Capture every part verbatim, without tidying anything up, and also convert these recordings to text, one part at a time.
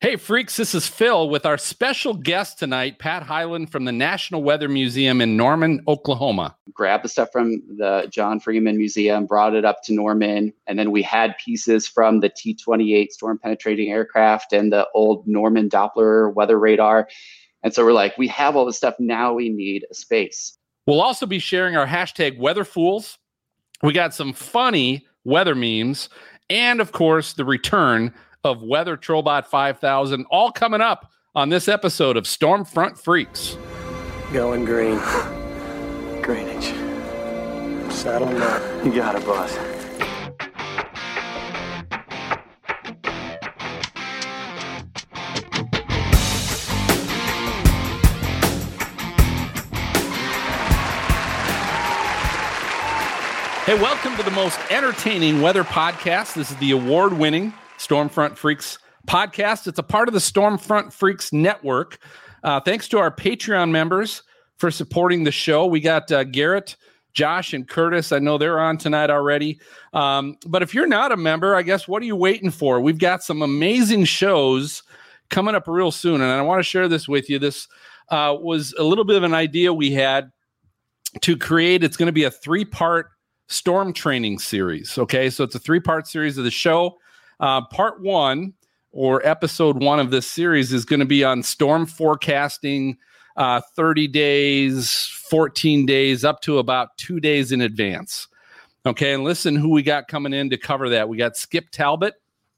Hey, freaks, this is Phil with our special guest tonight, Pat Hyland from the National Weather Museum in Norman, Oklahoma. Grabbed the stuff from the John Freeman Museum, brought it up to Norman, and then we had pieces from the T twenty-eight storm penetrating aircraft and the old Norman Doppler weather radar. And so we're like, we have all this stuff, now we need a space. We'll also be sharing our hashtag WeatherFools. We got some funny weather memes, and of course, the return of Weather Trollbot five thousand, all coming up on this episode of Stormfront Freaks. Going green. Greenwich. Saddle up. You got it, boss. Hey, welcome to the most entertaining weather podcast. This is the award-winning Stormfront Freaks podcast. It's a part of the Stormfront Freaks network. Uh, thanks to our Patreon members for supporting the show. We got uh, Garrett, Josh, and Curtis. I know they're on tonight already. Um, but if you're not a member, I guess, what are you waiting for? We've got some amazing shows coming up real soon, and I want to share this with you. This uh, was a little bit of an idea we had to create. It's going to be a three-part storm training series. Okay, so it's a three-part series of the show. Uh, part one, or episode one of this series, is going to be on storm forecasting, uh, thirty days, fourteen days, up to about two days in advance. Okay, and listen who we got coming in to cover that. We got Skip Talbot,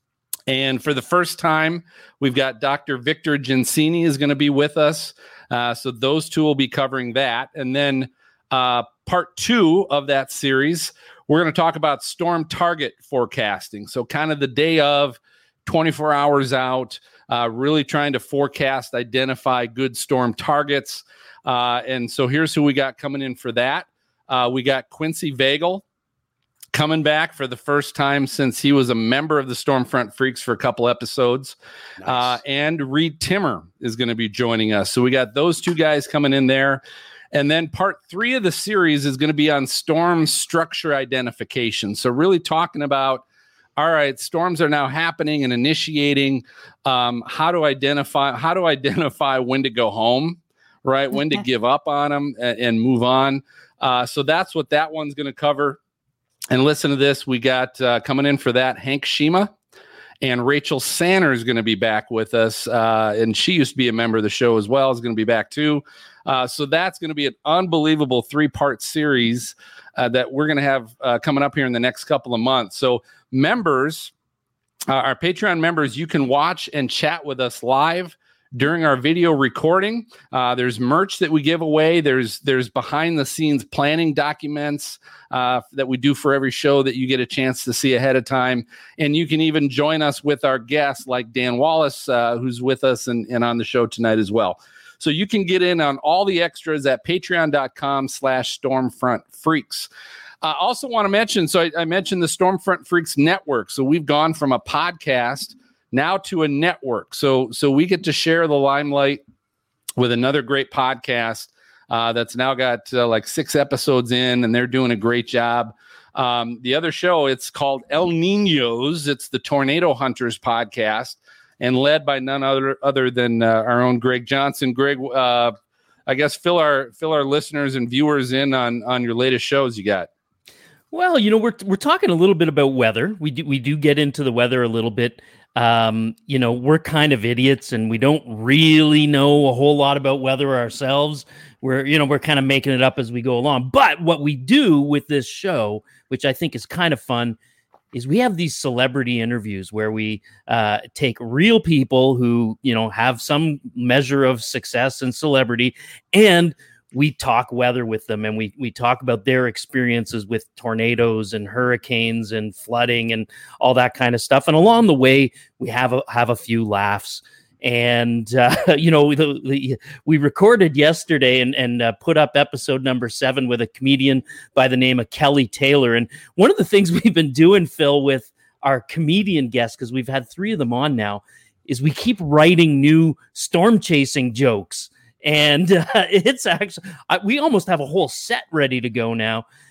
and for the first time, we've got Doctor Victor Gensini is going to be with us. Uh, so those two will be covering that. And then uh, part two of that series, we're going to talk about storm target forecasting. So kind of the day of, twenty-four hours out, uh, really trying to forecast, identify good storm targets. Uh, and so here's who we got coming in for that. Uh, we got Quincy Vagel coming back for the first time since he was a member of the Stormfront Freaks for a couple episodes. Nice. Uh, and Reed Timmer is going to be joining us. So we got those two guys coming in there. And then part three of the series is going to be on storm structure identification. So really talking about, all right, storms are now happening and initiating. Um, how to identify, how to identify when to go home, right? When to give up on them and, and move on. Uh, so that's what that one's going to cover. And listen to this. We got uh, coming in for that, Hank Shima. And Rachel Sanner is going to be back with us. Uh, and she used to be a member of the show as well, is going to be back too. Uh, so that's going to be an unbelievable three-part series uh, that we're going to have uh, coming up here in the next couple of months. So members, uh, our Patreon members, you can watch and chat with us live during our video recording. Uh, there's merch that we give away. There's there's behind-the-scenes planning documents uh, that we do for every show that you get a chance to see ahead of time. And you can even join us with our guests like Dan Wallace, uh, who's with us and, and on the show tonight as well. So you can get in on all the extras at patreon.com slash Stormfront Freaks. I uh, also want to mention, so I, I mentioned the Stormfront Freaks Network. So we've gone from a podcast now to a network. So so we get to share the limelight with another great podcast uh, that's now got uh, like six episodes in, and they're doing a great job. Um, the other show, it's called El Niños. It's the Tornado Hunters podcast, and led by none other other than uh, our own Greg Johnson. Greg, uh, I guess fill our fill our listeners and viewers in on on your latest shows you got. Well, you know, we're we're talking a little bit about weather. We do we do get into the weather a little bit. Um, you know, we're kind of idiots and we don't really know a whole lot about weather ourselves. We're, you know, we're kind of making it up as we go along. But what we do with this show, which I think is kind of fun, is we have these celebrity interviews where we uh, take real people who, you know, have some measure of success and celebrity, and we talk weather with them, and we we talk about their experiences with tornadoes and hurricanes and flooding and all that kind of stuff. And along the way, we have a, have a few laughs. And, uh, you know, the, the, we recorded yesterday and, and uh, put up episode number seven with a comedian by the name of Kelly Taylor. And one of the things we've been doing, Phil, with our comedian guests, because we've had three of them on now, is we keep writing new storm chasing jokes. And uh, it's actually, I, we almost have a whole set ready to go now.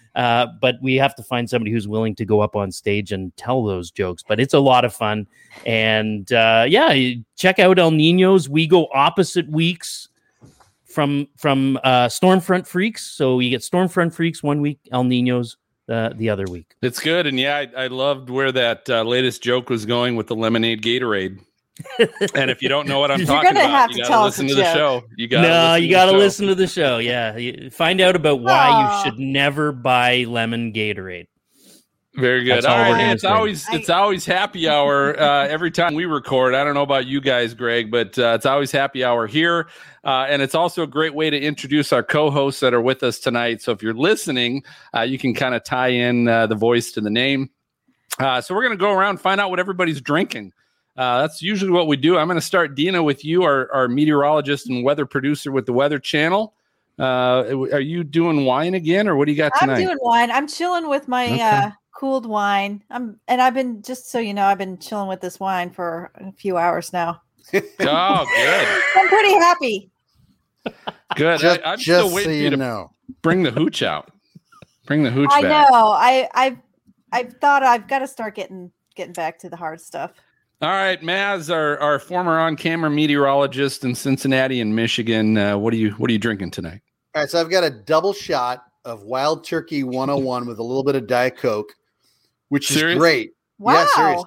Uh, but we have to find somebody who's willing to go up on stage and tell those jokes. But it's a lot of fun. And uh, yeah, check out El Niños. We go opposite weeks from from uh, Stormfront Freaks. So you get Stormfront Freaks one week, El Niños uh, the other week. It's good. And yeah, I, I loved where that uh, latest joke was going with the lemonade Gatorade. And if you don't know what I'm You're talking gonna about, have you to gotta tell listen us to the the joke. show. You gotta No, listen you to got to the show. listen to the show. Yeah. You find out about why Aw. you should never buy lemon Gatorade. Very good. That's All all right, we're hey, gonna it's say. always it's always happy hour uh, every time we record. I don't know about you guys, Greg, but uh, it's always happy hour here, uh, and it's also a great way to introduce our co-hosts that are with us tonight. So if you're listening, uh, you can kind of tie in uh, the voice to the name. Uh, so we're going to go around and find out what everybody's drinking. Uh, that's usually what we do. I'm going to start, Dina, with you, our, our meteorologist and weather producer with the Weather Channel. Uh, are you doing wine again, or what do you got tonight? I'm doing wine. I'm chilling with my Okay. uh, cooled wine. I'm and I've been just so you know, I've been chilling with this wine for a few hours now. Oh, good, I'm pretty happy. good. Just, I, I'm just still so waiting for you you to know. bring the hooch out. Bring the hooch I back. know. I I've I've thought I've got to start getting getting back to the hard stuff. All right, Maz, our, our former on-camera meteorologist in Cincinnati and Michigan. Uh, what are you What are you drinking tonight? All right, so I've got a double shot of Wild Turkey one oh one with a little bit of Diet Coke, which is Serious? great. Wow. Yeah, serious.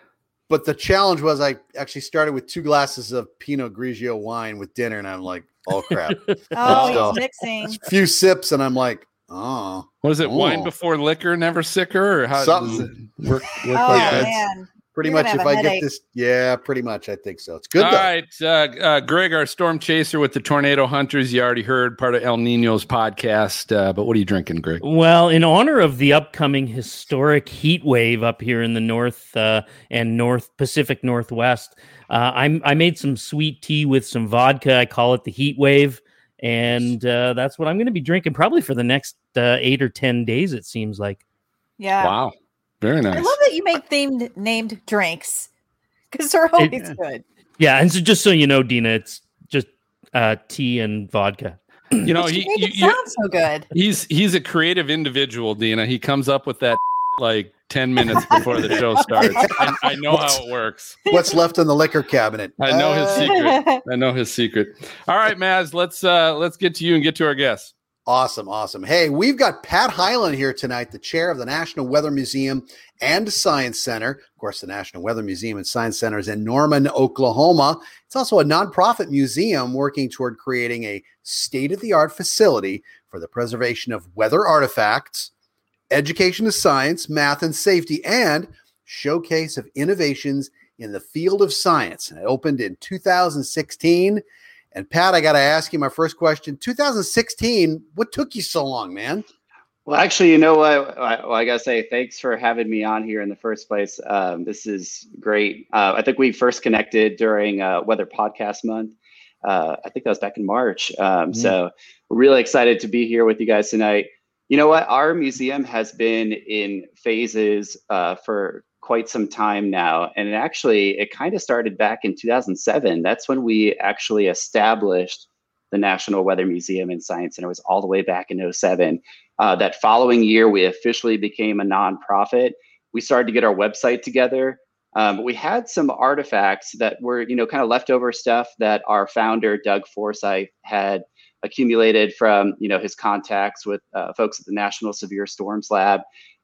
But the challenge was I actually started with two glasses of Pinot Grigio wine with dinner, and I'm like, oh, crap. Oh, So- he's mixing. A few sips, and I'm like, oh. Was it Oh. wine before liquor, never sicker, or how Something. does it work? work Oh like Yeah, that? man. Pretty You're much gonna if have I a get headache. this, yeah, pretty much. I think so. It's good, All though. right, uh, uh, Greg, our storm chaser with the Tornado Hunters. You already heard part of El Nino's podcast, uh, but what are you drinking, Greg? Well, in honor of the upcoming historic heat wave up here in the north uh, and north Pacific Northwest, uh, I, I made some sweet tea with some vodka. I call it the heat wave. And uh, that's what I'm going to be drinking probably for the next uh, eight or ten days, it seems like. Yeah. Wow, very I nice. love that you make themed named drinks because they're always good. Yeah, and so just so you know, Dina, it's just uh, tea and vodka. You know, But he you make you- it you- sound so good. he's he's a creative individual, Dina. He comes up with that like ten minutes before the show starts. I, I know how it works. What's left in the liquor cabinet? I know his Uh, secret. I know his secret. All right, Maz, let's uh let's get to you and get to our guests. Awesome, awesome. Hey, we've got Pat Hyland here tonight, the chair of the National Weather Museum and Science Center. Of course, the National Weather Museum and Science Center is in Norman, Oklahoma. It's also a nonprofit museum working toward creating a state-of-the-art facility for the preservation of weather artifacts, education of science, math, and safety, and showcase of innovations in the field of science. And it opened in two thousand sixteen. And Pat, I got to ask you my first question. two thousand sixteen, what took you so long, man? Well, actually, you know what? I, well, I gotta say thanks for having me on here in the first place. Um, this is great. Uh, I think we first connected during uh, Weather Podcast Month. Uh, I think that was back in March. Um, Mm. So we're really excited to be here with you guys tonight. You know what? Our museum has been in phases uh, for quite some time now. And it actually, it kind of started back in two thousand seven. That's when we actually established the National Weather Museum and Science Center. It was all the way back in oh seven. Uh, that following year, we officially became a nonprofit. We started to get our website together. Um, but we had some artifacts that were, you know, kind of leftover stuff that our founder, Doug Forsyth, had accumulated from, you know, his contacts with uh, folks at the National Severe Storms Lab.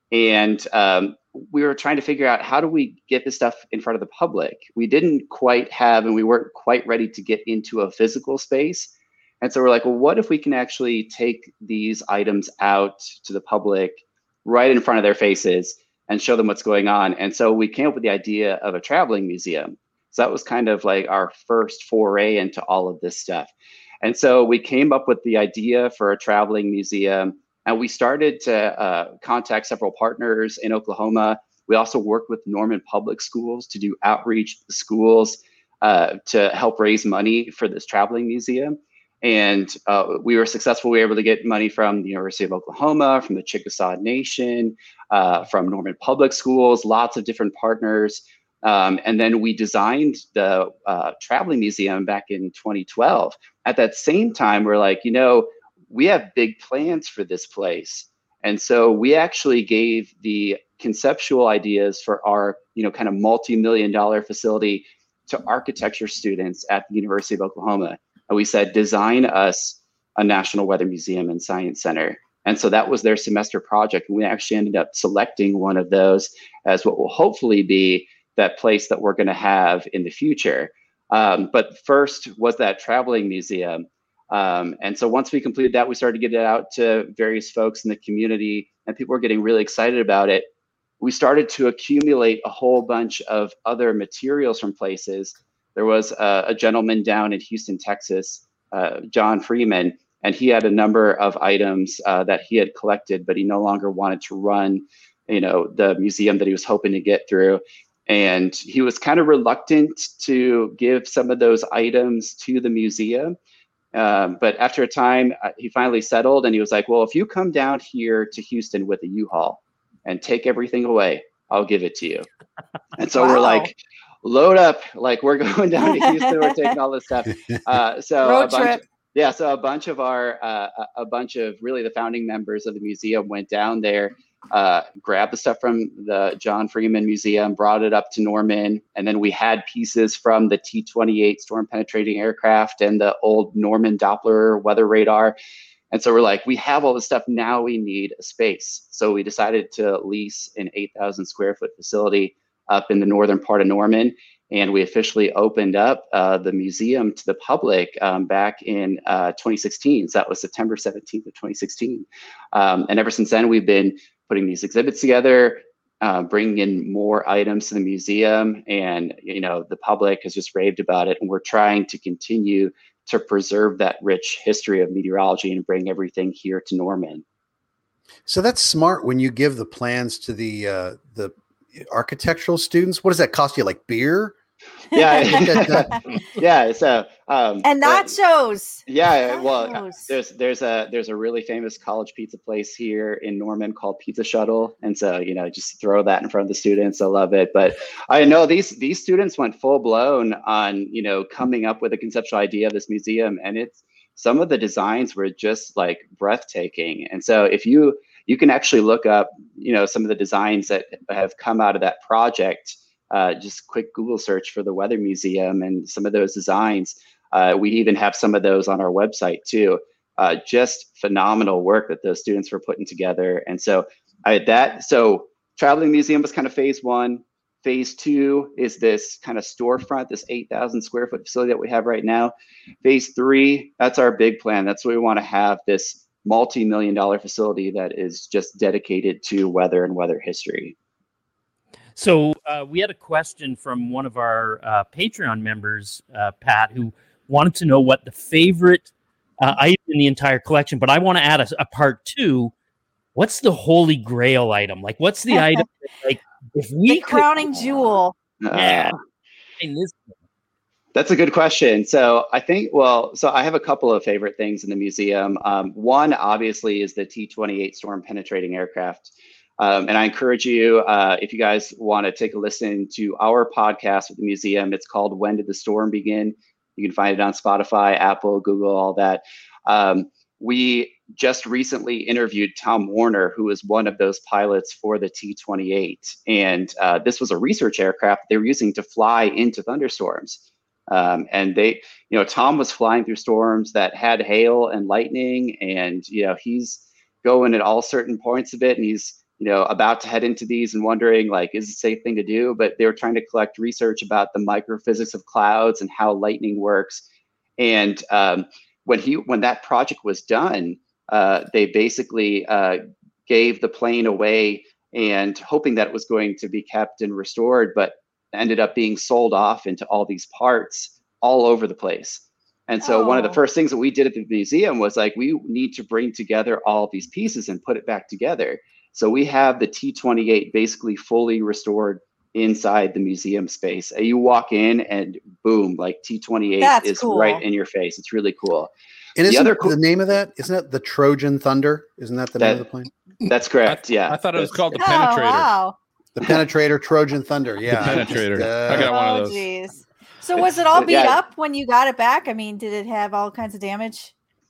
And um, we were trying to figure out, how do we get this stuff in front of the public? We didn't quite have, and we weren't quite ready to get into a physical space. And so we're like, well, what if we can actually take these items out to the public right in front of their faces and show them what's going on? And so we came up with the idea of a traveling museum. So that was kind of like our first foray into all of this stuff. And so we came up with the idea for a traveling museum, and we started to uh, contact several partners in Oklahoma. We also worked with Norman Public Schools to do outreach to schools uh, to help raise money for this traveling museum. And uh, we were successful. We were able to get money from the University of Oklahoma, from the Chickasaw Nation, uh, from Norman Public Schools, lots of different partners. Um, and then we designed the uh, traveling museum back in twenty twelve. At that same time, we're like, you know, we have big plans for this place. And so we actually gave the conceptual ideas for our, you know, kind of multi-million dollar facility to architecture students at the University of Oklahoma. And we said, design us a National Weather Museum and Science Center. And so that was their semester project. And we actually ended up selecting one of those as what will hopefully be that place that we're going to have in the future. Um, but first was that traveling museum. Um, and so once we completed that, we started to get it out to various folks in the community, and people were getting really excited about it. We started to accumulate a whole bunch of other materials from places. There was a, a gentleman down in Houston, Texas, uh, John Freeman, and he had a number of items uh, that he had collected, but he no longer wanted to run, you know, the museum that he was hoping to get through. And he was kind of reluctant to give some of those items to the museum. Um, but after a time, uh, he finally settled, and he was like, well, if you come down here to Houston with a U-Haul and take everything away, I'll give it to you. And so wow. we're like, load up, like we're going down to Houston, we're taking all this stuff. Uh, so Road a bunch trip. Of, yeah, so a bunch of our, uh, a bunch of really the founding members of the museum went down there, uh, grabbed the stuff from the John Freeman Museum, brought it up to Norman, and then we had pieces from the T twenty-eight storm penetrating aircraft and the old Norman Doppler weather radar. And so we're like, we have all this stuff, now we need a space. So we decided to lease an eight thousand square foot facility up in the northern part of Norman. And we officially opened up uh, the museum to the public um, back in uh, twenty sixteen. So that was September seventeenth of twenty sixteen. Um, and ever since then, we've been putting these exhibits together, uh, bringing in more items to the museum. And, you know, the public has just raved about it. And we're trying to continue to preserve that rich history of meteorology and bring everything here to Norman. So that's smart when you give the plans to the uh, the architectural students. What does that cost you? Like beer? Yeah, yeah. So um, and nachos. Uh, yeah, nachos. well, there's there's a there's a really famous college pizza place here in Norman called Pizza Shuttle, and so you know just throw that in front of the students. I love it. But I know these these students went full blown on you know coming up with a conceptual idea of this museum, and it's some of the designs were just like breathtaking. And so if you you can actually look up you know some of the designs that have come out of that project. Uh, just quick Google search for the Weather Museum and some of those designs. Uh, we even have some of those on our website too. Uh, just phenomenal work that those students were putting together. And so I that so traveling museum was kind of phase one. Phase two is this kind of storefront, this eight thousand square foot facility that we have right now. Phase three, that's our big plan. That's what we want to have, this multi-million dollar facility that is just dedicated to weather and weather history. So uh, we had a question from one of our uh, Patreon members, uh, Pat, who wanted to know what the favorite uh, item in the entire collection. But I want to add a, a part two. What's the holy grail item? Like, what's the item? That, like, if we the crowning could, jewel. Yeah, uh, this. That's a good question. So I think, well, so I have a couple of favorite things in the museum. Um, one, obviously, is the T twenty-eight storm penetrating aircraft. Um, and I encourage you, uh, if you guys want to take a listen to our podcast with the museum, it's called When Did the Storm Begin? You can find it on Spotify, Apple, Google, all that. Um, we just recently interviewed Tom Warner, who was one of those pilots for the T twenty-eight. And uh, this was a research aircraft they were using to fly into thunderstorms. Um, and they, you know, Tom was flying through storms that had hail and lightning, and, you know, he's going at all certain points of it, and he's, you know, about to head into these and wondering, like, is it a safe thing to do? But they were trying to collect research about the microphysics of clouds and how lightning works. And um, when he, when that project was done, uh, they basically uh, gave the plane away and hoping that it was going to be kept and restored, but ended up being sold off into all these parts all over the place. And so oh. one of the first things that we did at the museum was like, we need to bring together all of these pieces and put it back together. So we have the T twenty-eight basically fully restored inside the museum space. You walk in and boom, like T twenty-eight That's is cool. right in your face. It's really cool. And the isn't other co- the name of that? Isn't that the Trojan Thunder? Isn't that the that, name of the plane? That's correct. I, yeah. I thought it was called the oh, Penetrator. Wow. The Penetrator Trojan Thunder. Yeah. The Penetrator. Uh, I got one oh, of those. Geez. So was it all beat yeah. up when you got it back? I mean, did it have all kinds of damage?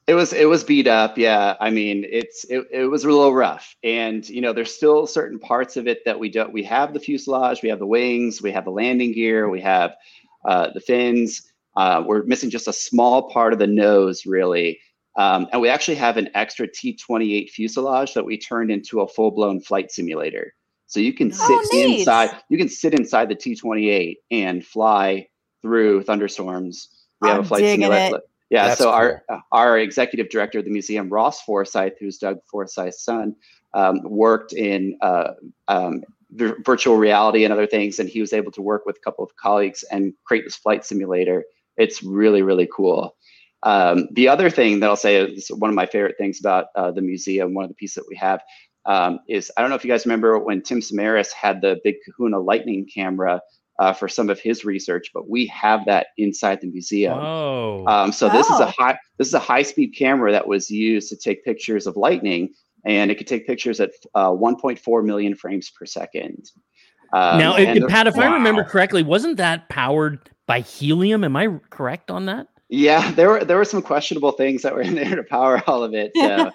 It was it was beat up, yeah. I mean, it's it, it was a little rough, and you know, there's still certain parts of it that we don't. We have the fuselage, we have the wings, we have the landing gear, we have uh, the fins. Uh, we're missing just a small part of the nose, really, um, and we actually have an extra T twenty-eight fuselage that we turned into a full blown flight simulator. So you can sit Oh, nice. inside. You can sit inside the T twenty-eight and fly through thunderstorms. We have I'm a flight digging simulator. it. Yeah, That's so our our executive director of the museum, Ross Forsyth, who's Doug Forsyth's son, um, worked in uh, um, v- virtual reality and other things, and he was able to work with a couple of colleagues and create this flight simulator. It's really, really cool. Um, the other thing that I'll say is one of my favorite things about uh, the museum, one of the pieces that we have, um, is I don't know if you guys remember when Tim Samaras had the big Kahuna Lightning camera uh, for some of his research, but we have that inside the museum. Oh, Um, so this is a Oh. high this is a high speed camera that was used to take pictures of lightning, and it could take pictures at uh, one point four million frames per second. Um, now, and if, the- Pat, if I wow. remember correctly, wasn't that powered by helium? Am I correct on that? yeah, there were there were some questionable things that were in there to power all of it. So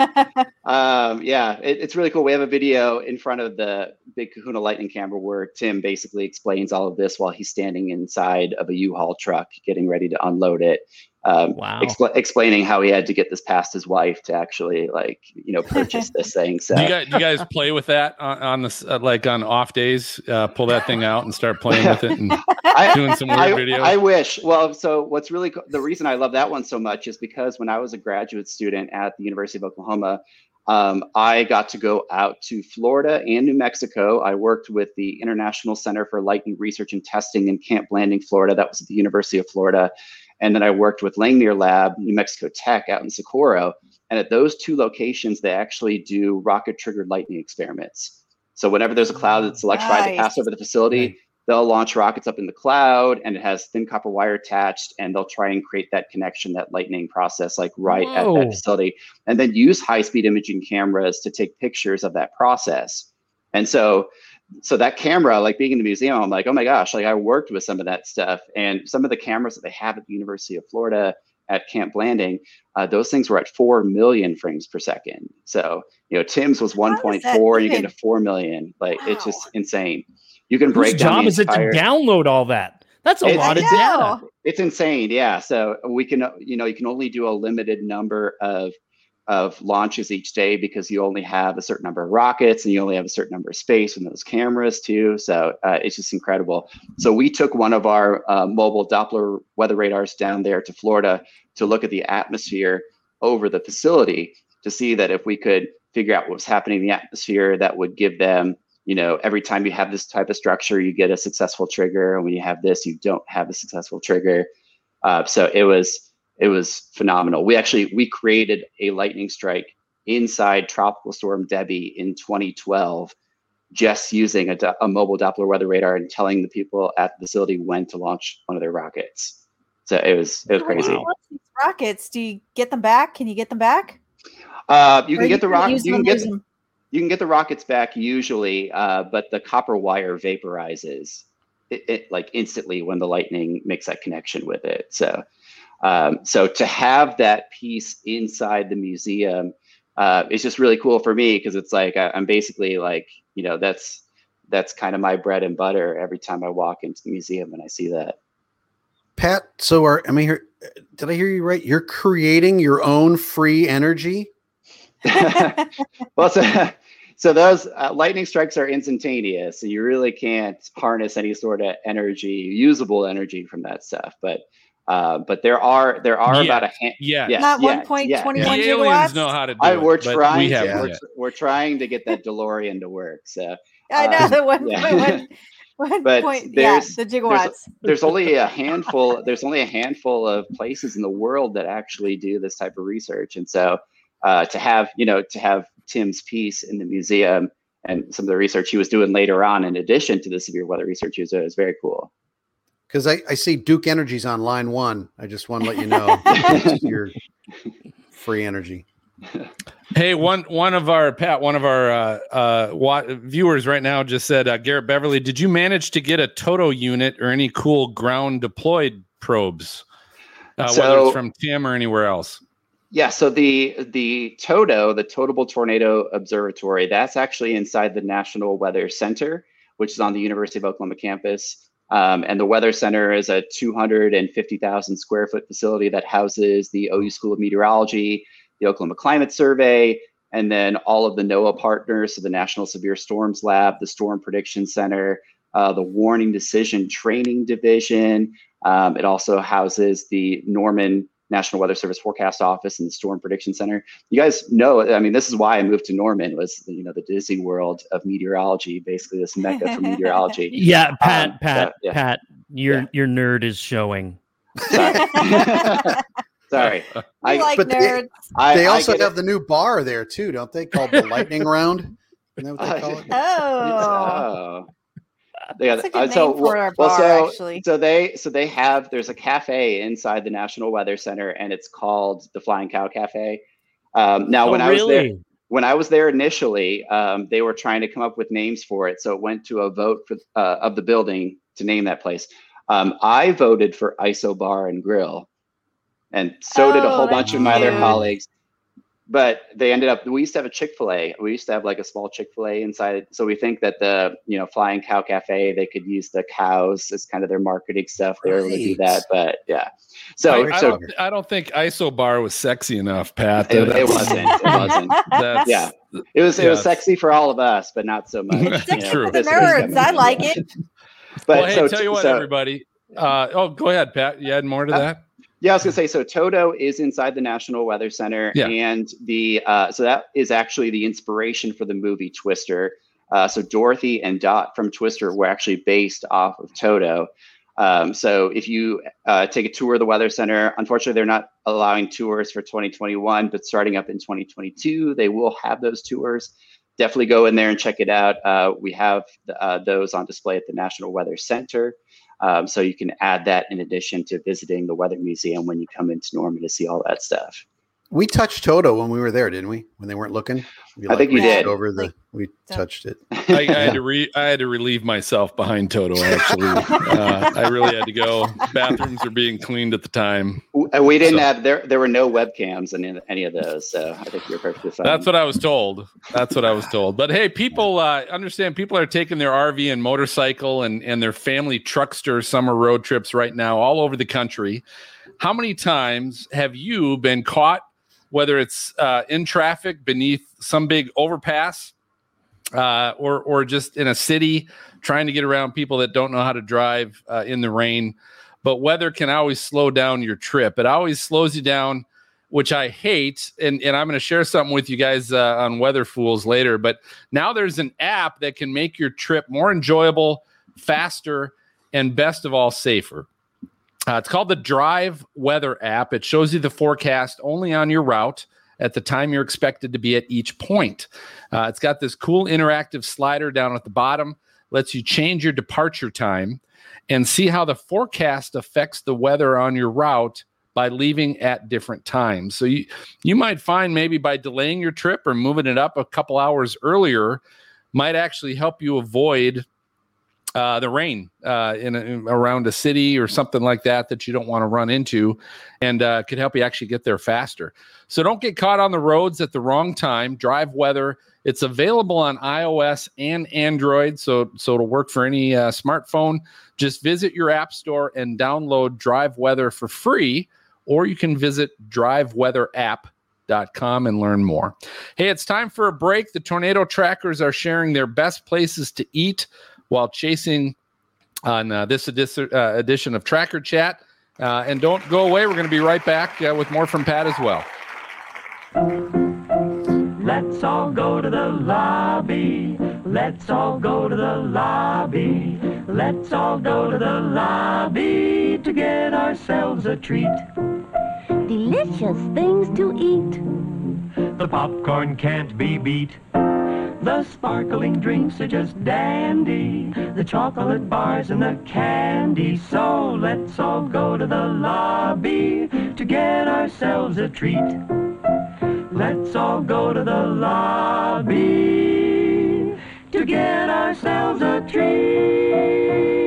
um, yeah, it, it's really cool. We have a video in front of the big Kahuna Lightning camera where Tim basically explains all of this while he's standing inside of a U-Haul truck getting ready to unload it. Um, Wow. expl- explaining how he had to get this past his wife to actually like you know purchase this thing. So Do you guys, do you guys play with that on, on this uh, like on off days? Uh, pull that thing out and start playing with it and I, doing some weird I, videos. I wish. Well, so what's really co- the reason I love that one so much is because when I was a graduate student at the University of Oklahoma, um, I got to go out to Florida and New Mexico. I worked with the International Center for Lightning Research and Testing in Camp Blanding, Florida. That was at the University of Florida. And then I worked with Langmuir Lab, New Mexico Tech out in Socorro. And at those two locations, they actually do rocket triggered lightning experiments. So whenever there's a cloud that's electrified to pass Nice. over the facility, Right. they'll launch rockets up in the cloud, and it has thin copper wire attached, and they'll try and create that connection, that lightning process, like right at Whoa. that facility, and then use high-speed imaging cameras to take pictures of that process. And so, so that camera, like being in the museum, I'm like, oh my gosh, like I worked with some of that stuff, and some of the cameras that they have at the University of Florida at Camp Blanding, uh, those things were at four million frames per second. So, you know, Tim's was one point four, and you get even- to four million. Like it's Wow. just insane. You can Whose break down job the is it to entire- download all that? That's a It's- lot of I data. know. It's insane, yeah. So we can, you know, you can only do a limited number of of launches each day because you only have a certain number of rockets and you only have a certain number of space in those cameras too. So uh, it's just incredible. So we took one of our uh, mobile Doppler weather radars down there to Florida to look at the atmosphere over the facility to see that if we could figure out what was happening in the atmosphere, that would give them, you know, every time you have this type of structure, you get a successful trigger. And when you have this, you don't have a successful trigger. Uh, so it was, it was phenomenal. We actually, we created a lightning strike inside Tropical Storm Debbie in twenty twelve, just using a, do- a mobile Doppler weather radar and telling the people at the facility when to launch one of their rockets. So it was, it was crazy. When you launch these rockets, do you get them back? Can you get them back? Uh, you Or can get the can't rockets. use You can them, get lose them? you can get the rockets back usually, uh, but the copper wire vaporizes it, it like instantly when the lightning makes that connection with it. So, um, so to have that piece inside the museum uh, is just really cool for me because it's like I, I'm basically like you know that's that's kind of my bread and butter every time I walk into the museum and I see that. Pat, so are I mean, here, did I hear you right? You're creating your own free energy. Well, so, so those uh, lightning strikes are instantaneous, so you really can't harness any sort of energy, usable energy from that stuff. But uh, but there are there are Yeah. about a hand. yeah. Yeah. Not yeah, one point yeah. two one The aliens gigawatts? know how to do I, it. we're but trying. We to, haven't we're, yet. we're trying to get that DeLorean to work. So I know Um, the one yeah. point one. One But point, yeah, there's- the gigawatts. there's only a handful. There's only a handful of places in the world that actually do this type of research, and so uh, to have you know to have Tim's piece in the museum and some of the research he was doing later on, in addition to the severe weather research, is, is very cool. Because I, I see Duke Energy's on line one. I just want to let you know it's your free energy. Hey, one one of our Pat, one of our uh, uh, wa- viewers right now just said, uh, Garrett Beverly, did you manage to get a Toto unit or any cool ground deployed probes, uh, whether So- it's from Tim or anywhere else? Yeah, so the the TOTO, the Totable Tornado Observatory, that's actually inside the National Weather Center, which is on the University of Oklahoma campus. Um, and the Weather Center is a two hundred fifty thousand square foot facility that houses the O U School of Meteorology, the Oklahoma Climate Survey, and then all of the NOAA partners, so the National Severe Storms Lab, the Storm Prediction Center, uh, the Warning Decision Training Division. Um, it also houses the Norman National Weather Service Forecast Office and the Storm Prediction Center. You guys know, I mean, this is why I moved to Norman, was, you know, the Disney World of meteorology, basically this mecca for meteorology. Yeah, Pat, Um, Pat, so, yeah. Pat, your Yeah. your nerd is showing. Sorry. Sorry. I like but they- nerds. I, They I also get have it. the new bar there too, don't they? Called the Lightning Round. Isn't that what they call it? Oh, Oh. Yeah, that's a uh, good so, name for our well, bar, so, actually. so they so they have there's a cafe inside the National Weather Center, and it's called the Flying Cow Cafe. Um, now, Oh, when I was there, really? when I was there initially, um, they were trying to come up with names for it, so it went to a vote for uh, of the building to name that place. Um, I voted for Iso Bar and Grill, and so did a Oh, whole bunch of my other cute. colleagues. But they ended up, we used to have a Chick-fil-A. We used to have like a small Chick-fil-A inside. So we think that the, you know, Flying Cow Cafe, they could use the cows as kind of their marketing stuff. They were able to do Right. that. But yeah. So, I, I, so don't, I don't think Isobar was sexy enough, Pat. it, it That's- wasn't, it wasn't. That's, Yeah. It was, it was Yes. sexy for all of us, but not so much. That's you know, true. The this- this nerds, I kind of- like it. But well, hey, so, tell you what, so, everybody. Uh, oh, go ahead, Pat. You had more to Uh, that? Yeah, I was gonna say, so Toto is inside the National Weather Center, Yeah. and the uh, so that is actually the inspiration for the movie Twister. Uh, so Dorothy and Dot from Twister were actually based off of Toto. Um, so if you uh, take a tour of the Weather Center, unfortunately they're not allowing tours for twenty twenty-one, but starting up in twenty twenty-two, they will have those tours. Definitely go in there and check it out. Uh, we have uh, those on display at the National Weather Center. Um, so you can add that in addition to visiting the Weather Museum when you come into Norman to see all that stuff. We touched Toto when we were there, didn't we? When they weren't looking, we I think you reached did. Over the, Like, we yeah. touched it. I, I had to re I had to relieve myself behind Toto. Actually, uh, I really had to go. Bathrooms are being cleaned at the time. W- We didn't So- have there. There were no webcams in any- any of those, so I think you're perfectly fine. That's what I was told. That's what I was told. But hey, people uh, understand. People are taking their R V and motorcycle and and their family truckster summer road trips right now all over the country. How many times have you been caught, whether it's uh, in traffic beneath some big overpass, uh, or or just in a city trying to get around people that don't know how to drive uh, in the rain? But weather can always slow down your trip. It always slows you down, which I hate. And, and I'm going to share something with you guys uh, on Weather Fools later. But now there's an app that can make your trip more enjoyable, faster, and best of all, safer. Uh, it's called the Drive Weather app. It shows you the forecast only on your route at the time you're expected to be at each point. Uh, it's got this cool interactive slider down at the bottom, lets you change your departure time and see how the forecast affects the weather on your route by leaving at different times. So you, you might find maybe by delaying your trip or moving it up a couple hours earlier might actually help you avoid uh, the rain uh, in, a, in around a city or something like that that you don't want to run into, and uh, could help you actually get there faster. So don't get caught on the roads at the wrong time. Drive Weather. It's available on iOS and Android, so so it'll work for any uh, smartphone. Just visit your app store and download Drive Weather for free, or you can visit drive weather app dot com and learn more. Hey, it's time for a break. The Tornado Trackers are sharing their best places to eat while chasing on uh, this edi- uh, edition of Tracker Chat. Uh, and don't go away. We're going to be right back uh, with more from Pat as well. Let's all go to the lobby. Let's all go to the lobby. Let's all go to the lobby to get ourselves a treat. Delicious things to eat. The popcorn can't be beat. The sparkling drinks are just dandy. The chocolate bars and the candy. So let's all go to the lobby to get ourselves a treat. Let's all go to the lobby to get ourselves a treat.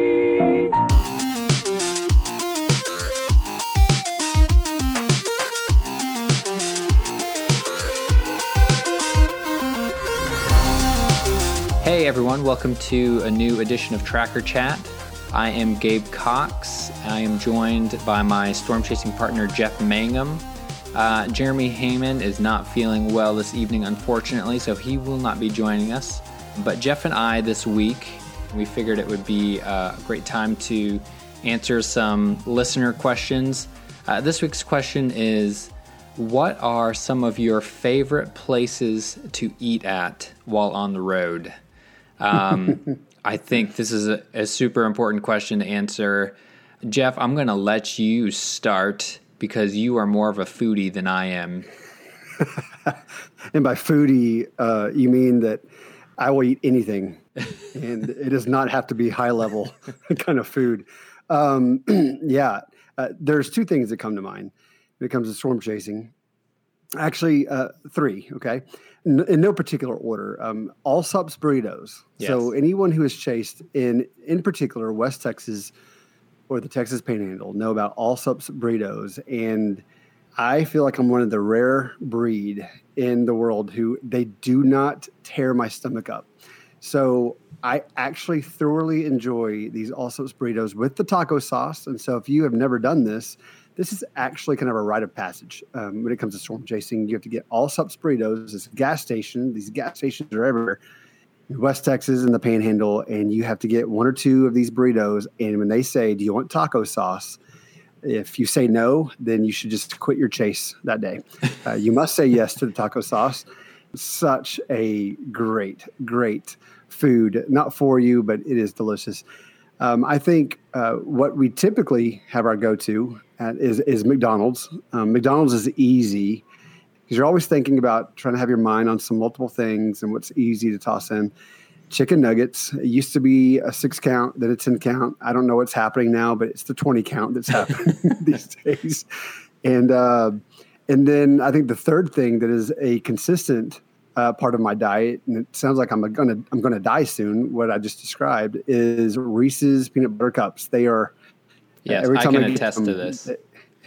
Hey everyone, welcome to a new edition of Tracker Chat. I am Gabe Cox. I am joined by my storm chasing partner, Jeff Mangum. Uh, Jeremy Heyman is not feeling well this evening, unfortunately, so he will not be joining us. But Jeff and I this week, we figured it would be a great time to answer some listener questions. Uh, this week's question is, what are some of your favorite places to eat at while on the road? Um, I think this is a, a super important question to answer. Jeff, I'm going to let you start because you are more of a foodie than I am. And by foodie, uh, you mean that I will eat anything, and it does not have to be high level kind of food. Um, yeah, uh, there's two things that come to mind when it comes to storm chasing. Actually, uh, three, okay? In, in no particular order. Um, Allsup's Burritos. Yes. So anyone who has chased in, in particular, West Texas or the Texas Panhandle know about Allsup's Burritos. And I feel like I'm one of the rare breed in the world who they do not tear my stomach up. So I actually thoroughly enjoy these Allsup's Burritos with the taco sauce. And so if you have never done this, this is actually kind of a rite of passage um, when it comes to storm chasing. You have to get Allsup's Burritos. It's a gas station. These gas stations are everywhere in West Texas and the Panhandle, and you have to get one or two of these burritos. And when they say, do you want taco sauce? If you say no, then you should just quit your chase that day. Uh, you must say yes to the taco sauce. Such a great, great food. Not for you, but it is delicious. Um, I think uh, what we typically have our go-to at is, is McDonald's. Um, McDonald's is easy because you're always thinking about trying to have your mind on some multiple things and what's easy to toss in. Chicken nuggets. It used to be a six count, then a ten count. I don't know what's happening now, but it's the twenty count that's happening these days. And uh, and then I think the third thing that is a consistent Uh, part of my diet, and it sounds like I'm gonna I'm gonna die soon. What I just described is Reese's peanut butter cups. They are yes, uh, every time I can I attest them, to this. They,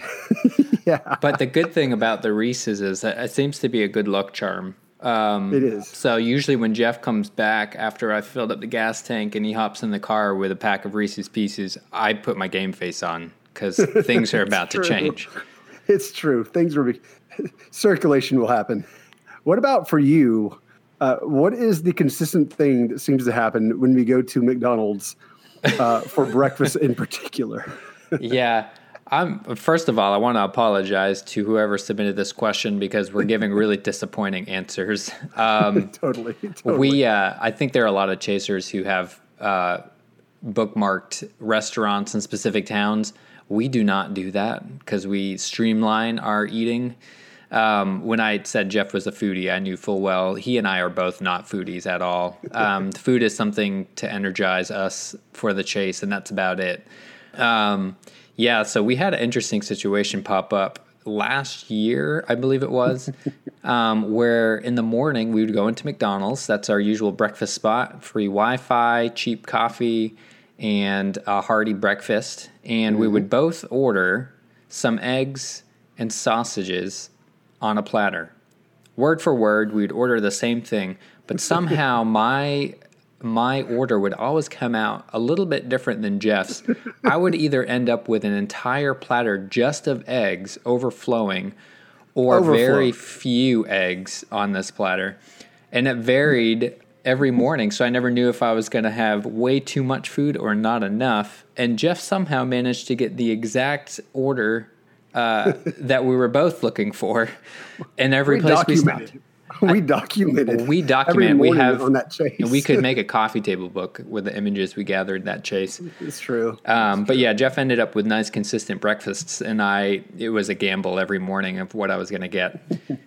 yeah, but the good thing about the Reese's is that it seems to be a good luck charm. Um, it is. So usually when Jeff comes back after I filled up the gas tank and he hops in the car with a pack of Reese's Pieces, I put my game face on because things are about to change. It's true. Things will be circulation will happen. What about for you? Uh, what is the consistent thing that seems to happen when we go to McDonald's uh, for breakfast in particular? Yeah. I'm, first of all, I want to apologize to whoever submitted this question because we're giving really disappointing answers. Um, totally, totally. We, uh, I think there are a lot of chasers who have uh, bookmarked restaurants in specific towns. We do not do that because we streamline our eating. Um, when I said Jeff was a foodie, I knew full well he and I are both not foodies at all. Um, food is something to energize us for the chase, and that's about it. Um, yeah, so we had an interesting situation pop up last year, I believe it was, um, where in the morning we would go into McDonald's. That's our usual breakfast spot, free Wi-Fi, cheap coffee, and a hearty breakfast. And mm-hmm. we would both order some eggs and sausages on a platter. Word for word, we'd order the same thing, but somehow my my order would always come out a little bit different than Jeff's. I would either end up with an entire platter just of eggs overflowing or Overflow. very few eggs on this platter. And it varied every morning, so I never knew if I was going to have way too much food or not enough. And Jeff somehow managed to get the exact order Uh, that we were both looking for, and every we place documented. we stopped. We documented. We document. We have on that chase. And we could make a coffee table book with the images we gathered that chase. It's true. Um, it's but true. yeah, Jeff ended up with nice, consistent breakfasts, and I it was a gamble every morning of what I was going to get.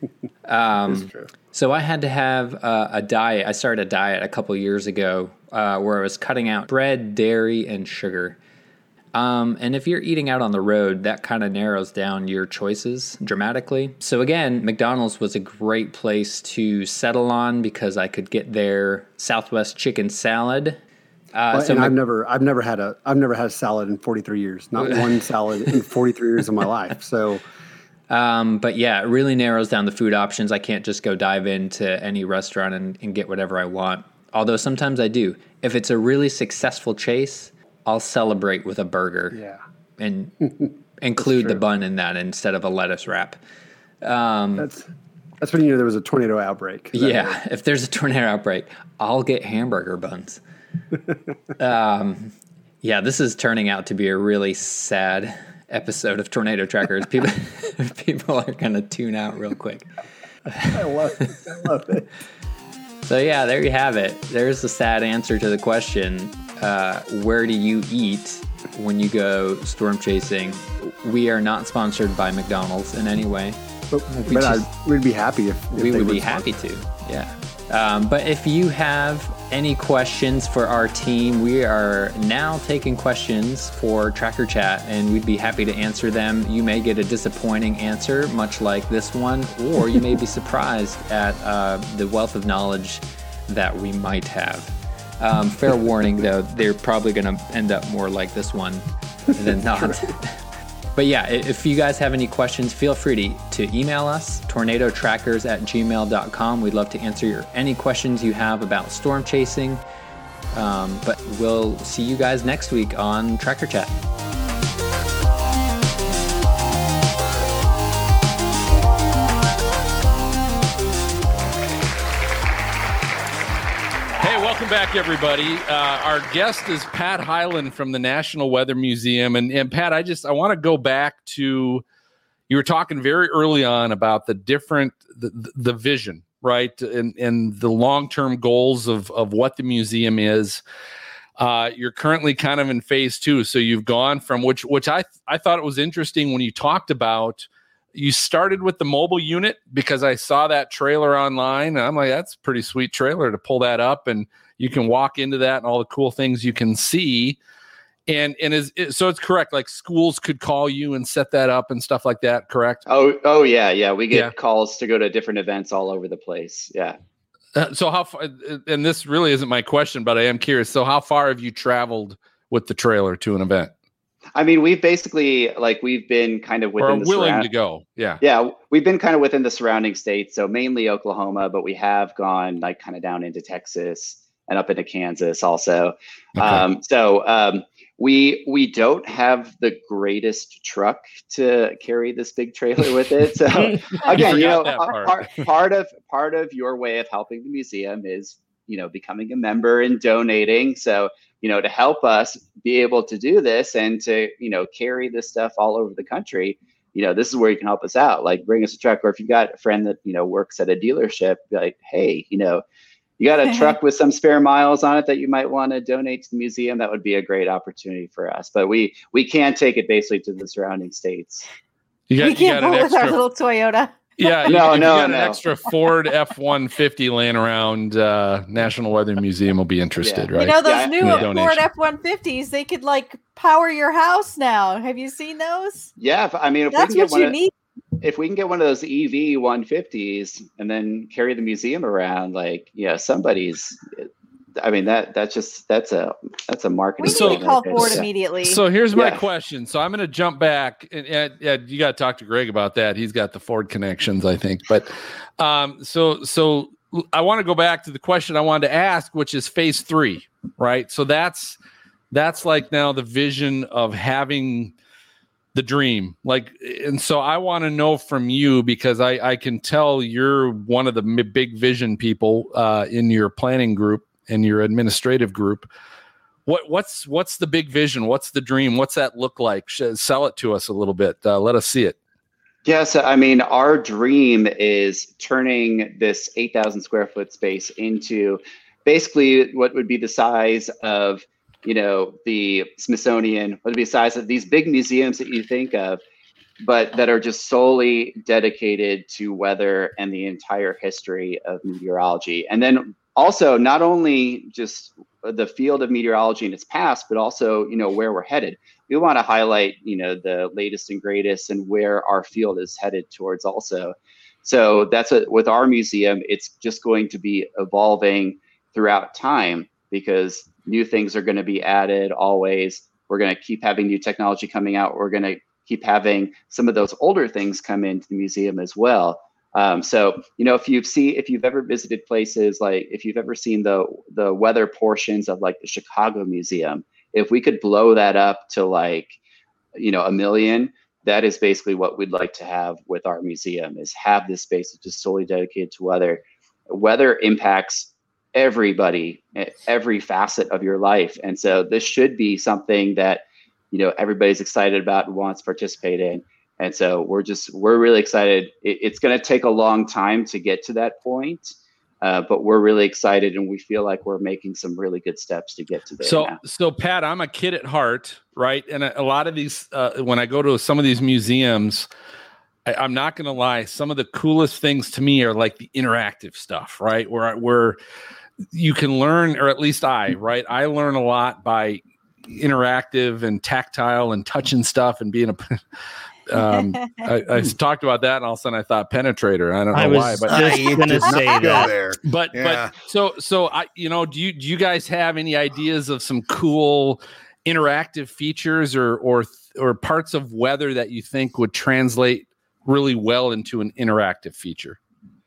Um, it's true. So I had to have uh, a diet. I started a diet a couple years ago uh, where I was cutting out bread, dairy, and sugar. Um, and if you're eating out on the road, that kind of narrows down your choices dramatically. So again, McDonald's was a great place to settle on because I could get their Southwest chicken salad. Uh, well, so and my, I've never, I've never had a, I've never had a salad in forty-three years. Not one salad in forty-three years of my life. So, um, but yeah, it really narrows down the food options. I can't just go dive into any restaurant and, and get whatever I want. although sometimes I do. If it's a really successful chase, I'll celebrate with a burger. Yeah. And include the bun in that instead of a lettuce wrap. Um, that's that's when you know there was a tornado outbreak. Yeah, if there's a tornado outbreak, I'll get hamburger buns. um, yeah, this is turning out to be a really sad episode of Tornado Trackers. People, people are gonna tune out real quick. I love it. I love it. So yeah, there you have it. There's the sad answer to the question: uh, where do you eat when you go storm chasing? We are not sponsored by McDonald's in any way. But, we but just, I, we'd be happy if, if we they would were be happy to. Yeah. Um, but if you have any questions for our team, we are now taking questions for Tracker Chat, and we'd be happy to answer them. You may get a disappointing answer, much like this one, or you may be surprised at uh, the wealth of knowledge that we might have. Um, fair warning, though, they're probably going to end up more like this one than not. But yeah, if you guys have any questions, feel free to, to email us, tornado trackers at gmail dot com. We'd love to answer your any questions you have about storm chasing. Um, but we'll see you guys next week on Tracker Chat. Welcome back, everybody. Uh, our guest is Pat Hyland from the National Weather Museum. And, and Pat, I just I want to go back to, you were talking very early on about the different, the, the vision, right? And, and the long-term goals of, of what the museum is. Uh, you're currently kind of in phase two. So you've gone from, which which I I thought it was interesting when you talked about, you started with the mobile unit because I saw that trailer online. And I'm like, that's a pretty sweet trailer to pull that up, and you can walk into that and all the cool things you can see. And and is it, so it's correct. Like schools could call you and set that up and stuff like that. Correct? Oh, oh yeah, yeah. We get yeah. calls to go to different events all over the place. Yeah. Uh, so how far? And this really isn't my question, but I am curious. So how far have you traveled with the trailer to an event? I mean, we've basically like we've been kind of within or the willing surround- to go. Yeah. Yeah. We've been kind of within the surrounding states. So mainly Oklahoma, but we have gone like kind of down into Texas and up into Kansas also. Okay. Um, so um, we we don't have the greatest truck to carry this big trailer with it. So again, you, you know, part. part part of part of your way of helping the museum is, you know, becoming a member and donating. So, you know, to help us be able to do this and to, you know, carry this stuff all over the country, you know, this is where you can help us out. Like bring us a truck, or if you've got a friend that, you know, works at a dealership, be like, hey, you know, you got a truck with some spare miles on it that you might want to donate to the museum, that would be a great opportunity for us. But we we can't take it basically to the surrounding states. You got, we you can't got go an with extra, our little Toyota. Yeah, you, no, if no, you got no. an extra Ford F one fifty laying around, uh, National Weather Museum will be interested, Yeah. right? You know those Yeah, new yeah. Ford Donation. F one fifties, they could like power your house now. Have you seen those? Yeah, if, I mean, if That's we can what get you one of, need. if we can get one of those E V one fifties and then carry the museum around, like, yeah, somebody's. I mean, that that's just that's a that's a marketing. We need So- to call thing right Ford there. immediately. So here's my Yeah. question. So I'm going to jump back, and, and, and you got to talk to Greg about that. He's got the Ford connections, I think. But um, so so I want to go back to the question I wanted to ask, which is phase three, right? So that's that's like now the vision of having the dream, like, and so I want to know from you, because I I can tell you're one of the m- big vision people uh, in your planning group and your administrative group. What what's what's the big vision? What's the dream? What's that look like? Sh- Sell it to us a little bit. Uh, let us see it. Yeah, so I mean, our dream is turning this eight thousand square foot space into basically what would be the size of, you know, the Smithsonian, what would be the size of these big museums that you think of, but that are just solely dedicated to weather and the entire history of meteorology. And then also not only just the field of meteorology in its past, but also, you know, where we're headed. We want to highlight, you know, the latest and greatest and where our field is headed towards also. So that's a, with our museum, it's just going to be evolving throughout time, because new things are going to be added always. We're going to keep having new technology coming out. We're going to keep having some of those older things come into the museum as well. Um, so, you know, if you've seen, if you've ever visited places like, if you've ever seen the the weather portions of like the Chicago Museum, if we could blow that up to like, you know, a million, that is basically what we'd like to have with our museum, is have this space that's just solely dedicated to weather. Weather impacts everybody, every facet of your life. And so this should be something that, you know, everybody's excited about and wants to participate in. And so we're just, we're really excited. It, it's going to take a long time to get to that point, uh, but we're really excited, and we feel like we're making some really good steps to get to there. So, now. so Pat, I'm a kid at heart, right? And a, a lot of these, uh, when I go to some of these museums, I, I'm not going to lie, some of the coolest things to me are like the interactive stuff, right? Where, where you can learn, or at least I, right? I learn a lot by interactive and tactile and touching stuff and being a um I, I talked about that and all of a sudden I thought penetrator. I don't know I why, was but just gonna say that. There. But Yeah. but so so I you know do you do you guys have any ideas of some cool interactive features or or or parts of weather that you think would translate really well into an interactive feature?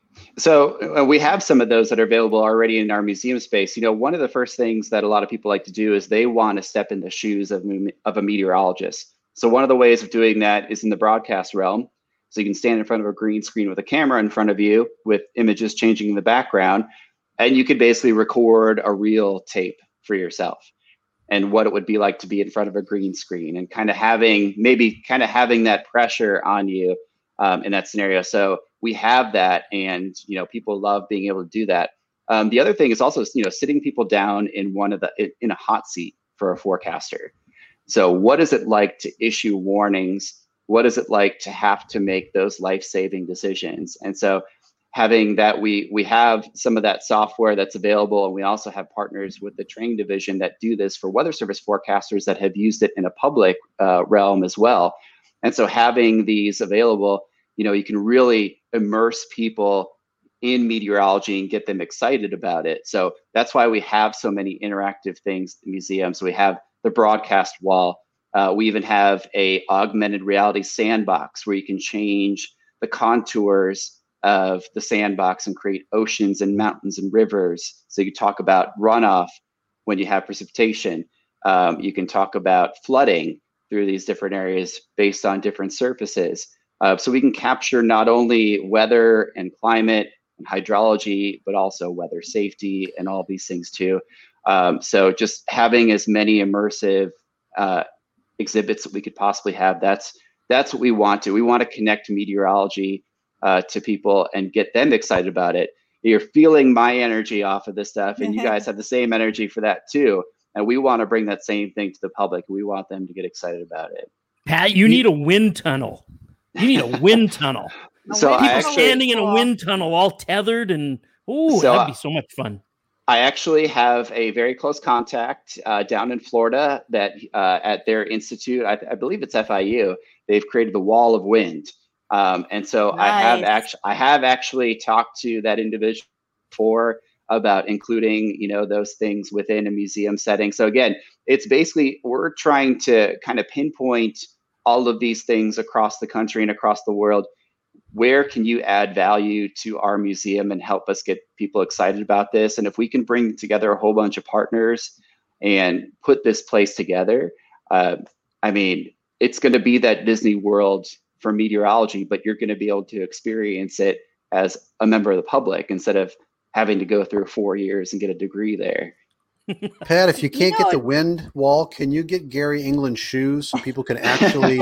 So uh, we have some of those that are available already in our museum space. You know, one of the first things that a lot of people like to do is they want to step in the shoes of, of a meteorologist. So one of the ways of doing that is in the broadcast realm. So you can stand in front of a green screen with a camera in front of you with images changing in the background, and you could basically record a real tape for yourself and what it would be like to be in front of a green screen, and kind of having, maybe kind of having that pressure on you um, in that scenario. So we have that, and, you know, people love being able to do that. Um, the other thing is also, you know, sitting people down in one of the, in a hot seat for a forecaster. So what is it like to issue warnings? What is it like to have to make those life-saving decisions? And so having that, we we have some of that software that's available, and we also have partners with the training division that do this for Weather Service forecasters that have used it in a public uh, realm as well. And so having these available, you know, you can really immerse people in meteorology and get them excited about it. So that's why we have so many interactive things in the museum. So we have the broadcast wall. Uh, we even have a augmented reality sandbox where you can change the contours of the sandbox and create oceans and mountains and rivers. So you talk about runoff when you have precipitation. Um, you can talk about flooding through these different areas based on different surfaces. Uh, so we can capture not only weather and climate and hydrology, but also weather safety and all these things too. Um, so just having as many immersive uh, exhibits that we could possibly have, that's that's what we want to. We want to connect meteorology uh, to people and get them excited about it. You're feeling my energy off of this stuff, and you guys have the same energy for that too. And we want to bring that same thing to the public. We want them to get excited about it. Pat, you need a wind tunnel. You need a wind tunnel. So people I actually, standing in a wind tunnel, all tethered, and oh, so that'd be so much fun. I actually have a very close contact uh, down in Florida that uh, at their institute, I, I believe it's F I U, they've created the Wall of Wind. Um, and so nice. I have actually, I have actually talked to that individual before about including, you know, those things within a museum setting. So again, it's basically, we're trying to kind of pinpoint all of these things across the country and across the world. Where can you add value to our museum and help us get people excited about this? And if we can bring together a whole bunch of partners and put this place together, uh, I mean, it's going to be that Disney World for meteorology, but you're going to be able to experience it as a member of the public instead of having to go through four years and get a degree there. Pat, if you can't You know, get the wind wall, can you get Gary England shoes so people can actually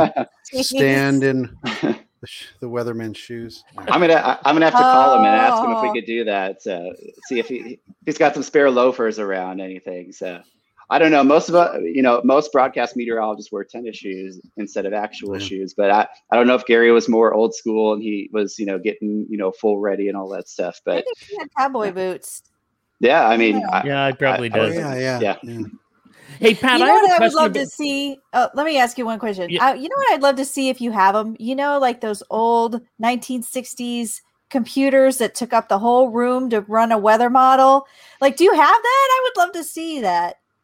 stand in the, sh- the weatherman's shoes? I'm gonna I- I'm gonna have to call him and ask him if Oh. we could do that. So see if he if he's got some spare loafers around, anything. So I don't know. Most of uh, you know most broadcast meteorologists wear tennis shoes instead of actual Yeah. shoes. But I, I don't know if Gary was more old school and he was you know getting you know full ready and all that stuff. I But think he had cowboy boots. yeah, I mean, I, Yeah, it probably I- I does. was- yeah, yeah, yeah. yeah. Hey, Pat, You I know have a what I would question love about- to see? Oh, let me ask you one question. Yeah. Uh, you know what I'd love to see if you have them? You know, like those old nineteen sixties computers that took up the whole room to run a weather model. Like, do you have that? I would love to see that.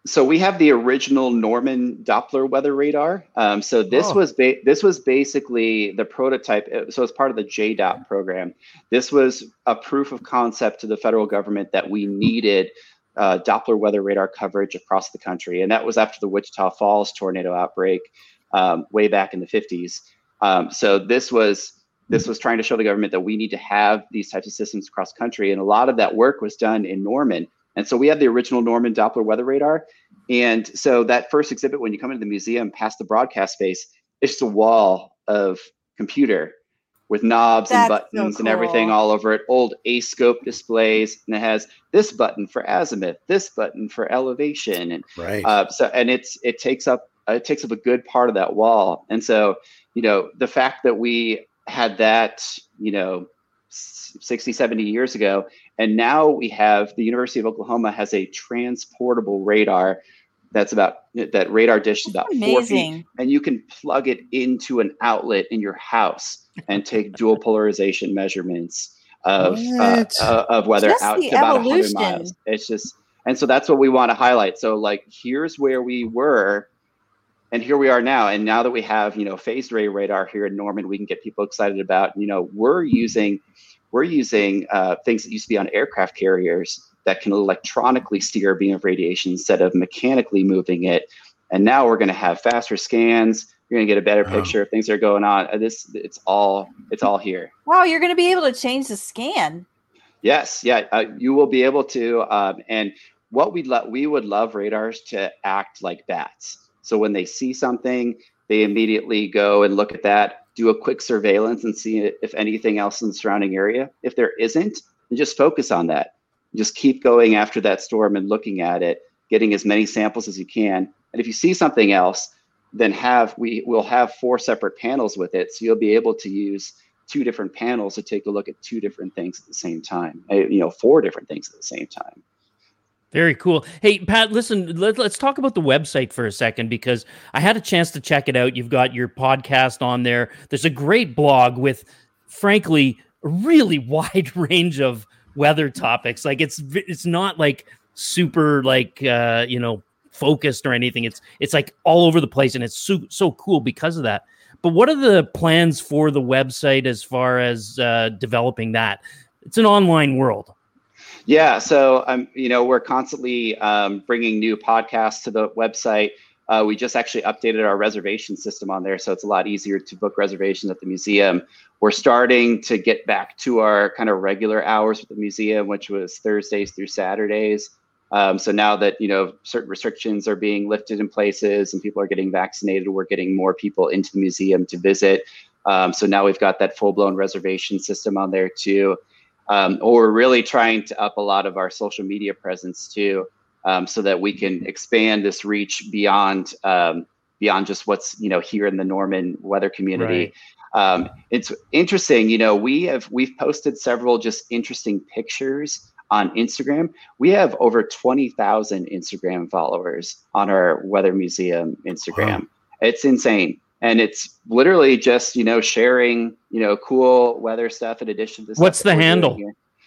So we have the original Norman Doppler weather radar. Um, so this oh. was ba- this was basically the prototype. So as part of the J DOT program, this was a proof of concept to the federal government that we needed uh, Doppler weather radar coverage across the country, and that was after the Wichita Falls tornado outbreak um, way back in the fifties. Um, so this was this was trying to show the government that we need to have these types of systems across the country, and a lot of that work was done in Norman. And so we have the original Norman Doppler weather radar. And so that first exhibit, when you come into the museum past the broadcast space, it's just a wall of computer with knobs That's and buttons so cool. and everything all over it, old A-scope displays. And it has this button for azimuth, this button for elevation. And right. uh, so and it's it takes up uh, it takes up a good part of that wall. And so, you know, the fact that we had that, you know, sixty, seventy years ago. And now we have the University of Oklahoma has a transportable radar that's about that radar dish is about amazing. four feet, and you can plug it into an outlet in your house and take dual polarization measurements of uh, uh, of weather just out to about one hundred miles. It's just, and so that's what we want to highlight. So like, here's where we were, and here we are now. And now that we have, you know, phased array radar here in Norman, we can get people excited about, you know, we're using We're using uh, things that used to be on aircraft carriers that can electronically steer a beam of radiation instead of mechanically moving it. And now we're going to have faster scans. You're going to get a better wow. picture of things that are going on. Uh, this, it's all, it's all here. Wow, you're going to be able to change the scan. Yes, yeah, uh, you will be able to. Um, and what we'd lo- we would love radars to act like bats. So when they see something, they immediately go and look at that, do a quick surveillance and see if anything else in the surrounding area. If there isn't, then just focus on that. Just keep going after that storm and looking at it, getting as many samples as you can. And if you see something else, then have we will have four separate panels with it. So you'll be able to use two different panels to take a look at two different things at the same time, you know, four different things at the same time. Very cool. Hey, Pat, listen, let, let's talk about the website for a second, because I had a chance to check it out. You've got your podcast on there. There's a great blog with, frankly, a really wide range of weather topics. Like it's it's not like super like, uh, you know, focused or anything. It's it's like all over the place, and it's so, so cool because of that. But what are the plans for the website as far as uh, developing that? It's an online world. Yeah, so um, you know, we're constantly um, bringing new podcasts to the website. Uh, we just actually updated our reservation system on there, so it's a lot easier to book reservations at the museum. We're starting to get back to our kind of regular hours with the museum, which was Thursdays through Saturdays. Um, so now that, you know, certain restrictions are being lifted in places and people are getting vaccinated, we're getting more people into the museum to visit. Um, so now we've got that full-blown reservation system on there too. Um, or we're really trying to up a lot of our social media presence too, um, so that we can expand this reach beyond um, beyond just what's, you know, here in the Norman weather community. Right. Um, it's interesting, you know, we have we've posted several just interesting pictures on Instagram. We have over twenty thousand Instagram followers on our Weather Museum Instagram. Wow. It's insane. And it's literally just, you know, sharing, you know, cool weather stuff in addition to stuff. What's the handle?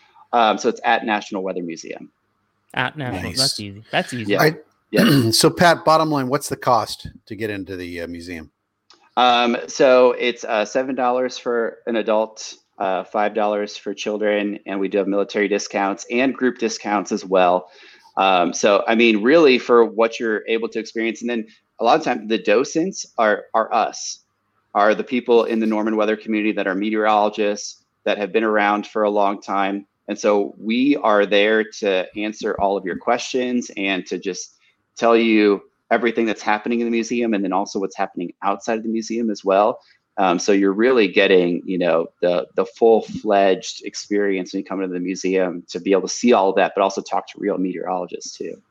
Um, so it's at National Weather Museum. At National. Nice. That's easy. That's easy. Yeah. I, yeah. So, Pat, bottom line, what's the cost to get into the uh, museum? Um, so it's uh, seven dollars for an adult, uh, five dollars for children, and we do have military discounts and group discounts as well. Um, so, I mean, really for what you're able to experience. And then a lot of times the docents are are us, are the people in the Norman weather community that are meteorologists that have been around for a long time. And so we are there to answer all of your questions and to just tell you everything that's happening in the museum, and then also what's happening outside of the museum as well. Um, so you're really getting, you know, the the full-fledged experience when you come into the museum to be able to see all of that, but also talk to real meteorologists too.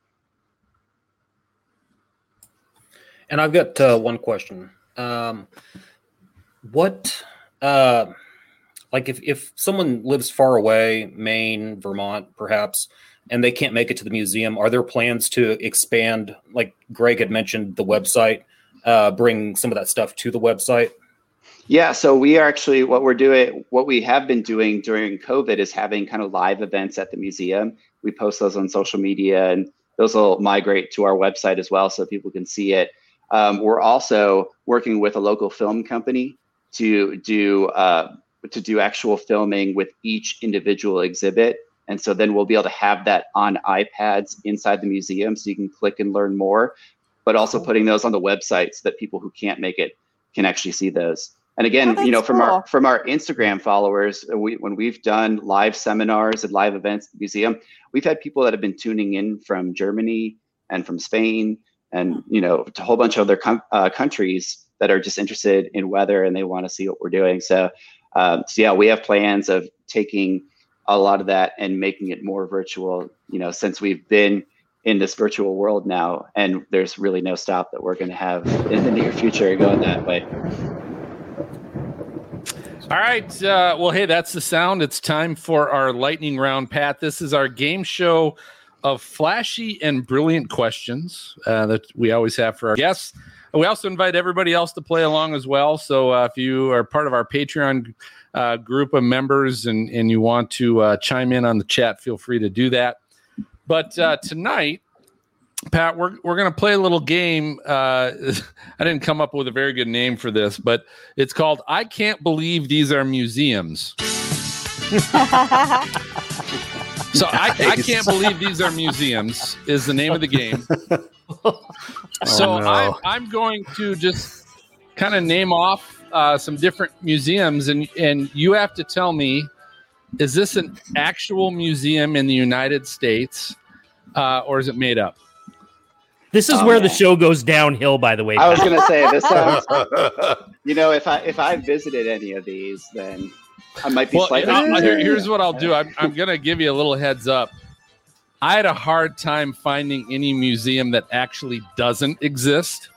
And I've got uh, one question. Um, what, uh, like if, if someone lives far away, Maine, Vermont, perhaps, and they can't make it to the museum, are there plans to expand, like Greg had mentioned, the website, uh, bring some of that stuff to the website? Yeah, so we are actually, what we're doing, what we have been doing during COVID is having kind of live events at the museum. We post those on social media, and those will migrate to our website as well so people can see it. Um, we're also working with a local film company to do uh, to do actual filming with each individual exhibit. And so then we'll be able to have that on iPads inside the museum so you can click and learn more, but also putting those on the website so that people who can't make it can actually see those. And again, Oh, you know, that's from cool. our from our Instagram followers, we, when we've done live seminars and live events at the museum, we've had people that have been tuning in from Germany and from Spain and, you know, a whole bunch of other com- uh, countries that are just interested in weather and they want to see what we're doing. So, um, so yeah, we have plans of taking a lot of that and making it more virtual, you know, since we've been in this virtual world now, and there's really no stop that we're going to have in the near future going that way. All right. Uh, well, hey, that's the sound. It's time for our lightning round, Pat. This is our game show of flashy and brilliant questions uh, that we always have for our guests. We also invite everybody else to play along as well. So uh, if you are part of our Patreon uh, group of members and, and you want to uh, chime in on the chat, feel free to do that. But uh, tonight, Pat, we're we're going to play a little game. Uh, I didn't come up with a very good name for this, but it's called I Can't Believe These Are Museums. So I, I Can't Believe These Are Museums is the name of the game. So Oh, no. I'm, I'm going to just kind of name off uh, some different museums, and, and you have to tell me, is this an actual museum in the United States uh, or is it made up? This is Oh, where man. the show goes downhill, by the way. I was Pat. going to say this sounds, you know, if I if I visited any of these, then I might be Well, slightly. uh, here- concerned. here's what I'll do. I'm, I'm going to give you a little heads up. I had a hard time finding any museum that actually doesn't exist.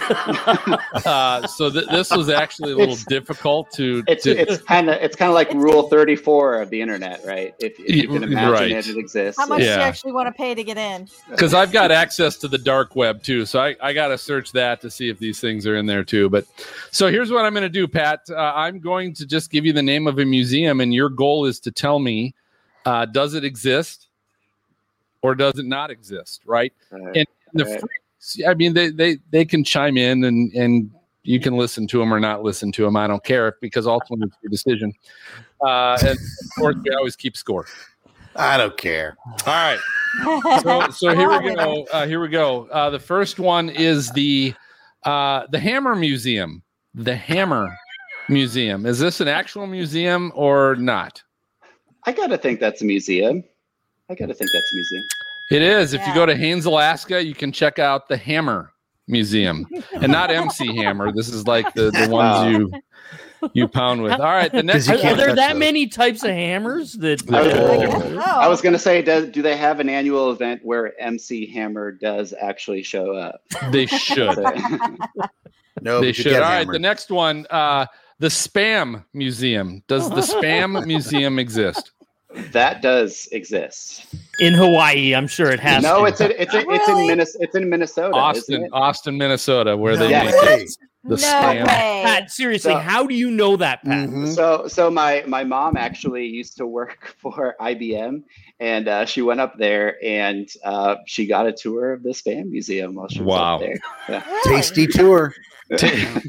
uh, so th- this was actually a little It's- difficult to. It's to it's kind of it's kind of like Rule thirty-four of the internet, right? If, if you can imagine Right. it, it exists. How much do you Yeah. actually want to pay to get in? because I've got access to the dark web too, so I, I got to search that to see if these things are in there too. But so here's what I'm going to do, Pat. Uh, I'm going to just give you the name of a museum, and your goal is to tell me, uh, does it exist or does it not exist, right? Right. And the Right. freaks, I mean, they they they can chime in and and you can listen to them or not listen to them. I don't care because ultimately it's your decision. Uh, and of course, we always keep score. I don't care. All right. So, so here we go. Uh, here we go. Uh, the first one is the uh, the Hammer Museum. The Hammer Museum. Is this an actual museum or not? I gotta think that's a museum. I gotta think that's a museum. It is. If Yeah. you go to Haines, Alaska, you can check out the Hammer Museum, and not M C Hammer. This is like the the ones Wow. you you pound with. All right. The next. you Are, are can't there touch that those. many types of hammers that? I was, Oh. I guess so. I was gonna say, does do they have an annual event where M C Hammer does actually show up? They should. So- No, They but you should. get All right. hammered. The next one. Uh, the Spam Museum. Does the Spam Museum exist? that does exist. In Hawaii, I'm sure it has. No, to. it's a, it's a, it's in Really? Minnesota. It's in Minnesota. isn't Austin, it? Austin, Minnesota, where they No make way. the no Spam. way. Pat, seriously, So- how do you know that, Pat? Mhm. So, so my my mom actually used to work for I B M, and uh, she went up there and uh, she got a tour of the Spam Museum while she was Wow. up there. Yeah. Really? Tasty tour. All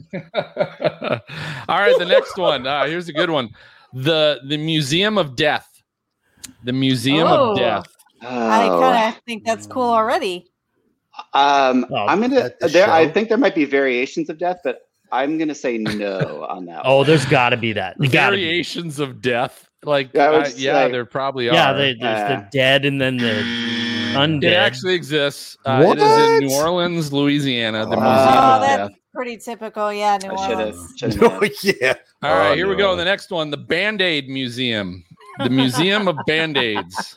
right, the next one. Uh, here's a good one. The the Museum of Death. The Museum Oh. of Death. I Oh. kind of think that's cool already. Um, Oh, I'm gonna. at the There, I show? think there might be variations of death, but I'm gonna say no on that. Oh, one. there's got to be that. There gotta be. Variations of death. Like, Yeah, I uh, was yeah, like- there probably Yeah, are. they, there's Uh, the dead and then the undead. it actually exists. Uh, it is in What? New Orleans, Louisiana. The Oh. Museum Oh, of that's Death. pretty typical. Yeah, New I should have. Orleans. Oh, yeah. All right, Oh, here we no. go. The next one, the Band-Aid Museum. The Museum of Band-Aids.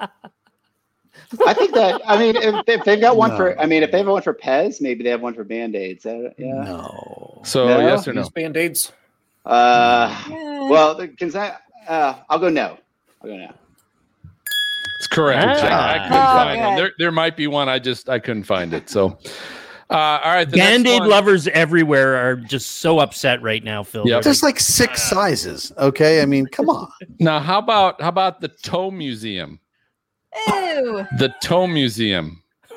I think that. I mean, if, if they've got one No. for, I mean, if they have one for Pez, maybe they have one for Band Aids. Uh, yeah. No. So, No? yes or no? Use Band-Aids. Uh, Yeah. well, the- can I? Uh, I'll go no. I'll go no. It's correct. Ah. I, I couldn't Oh, find one. good. There, there might be one. I just I couldn't find it. So, uh, all right. The next Band-Aid one- lovers everywhere are just so upset right now, Phil. Yep. There's like six sizes. Okay. I mean, come on. Now, how about how about the Toe Museum? Ew. The Toe Museum.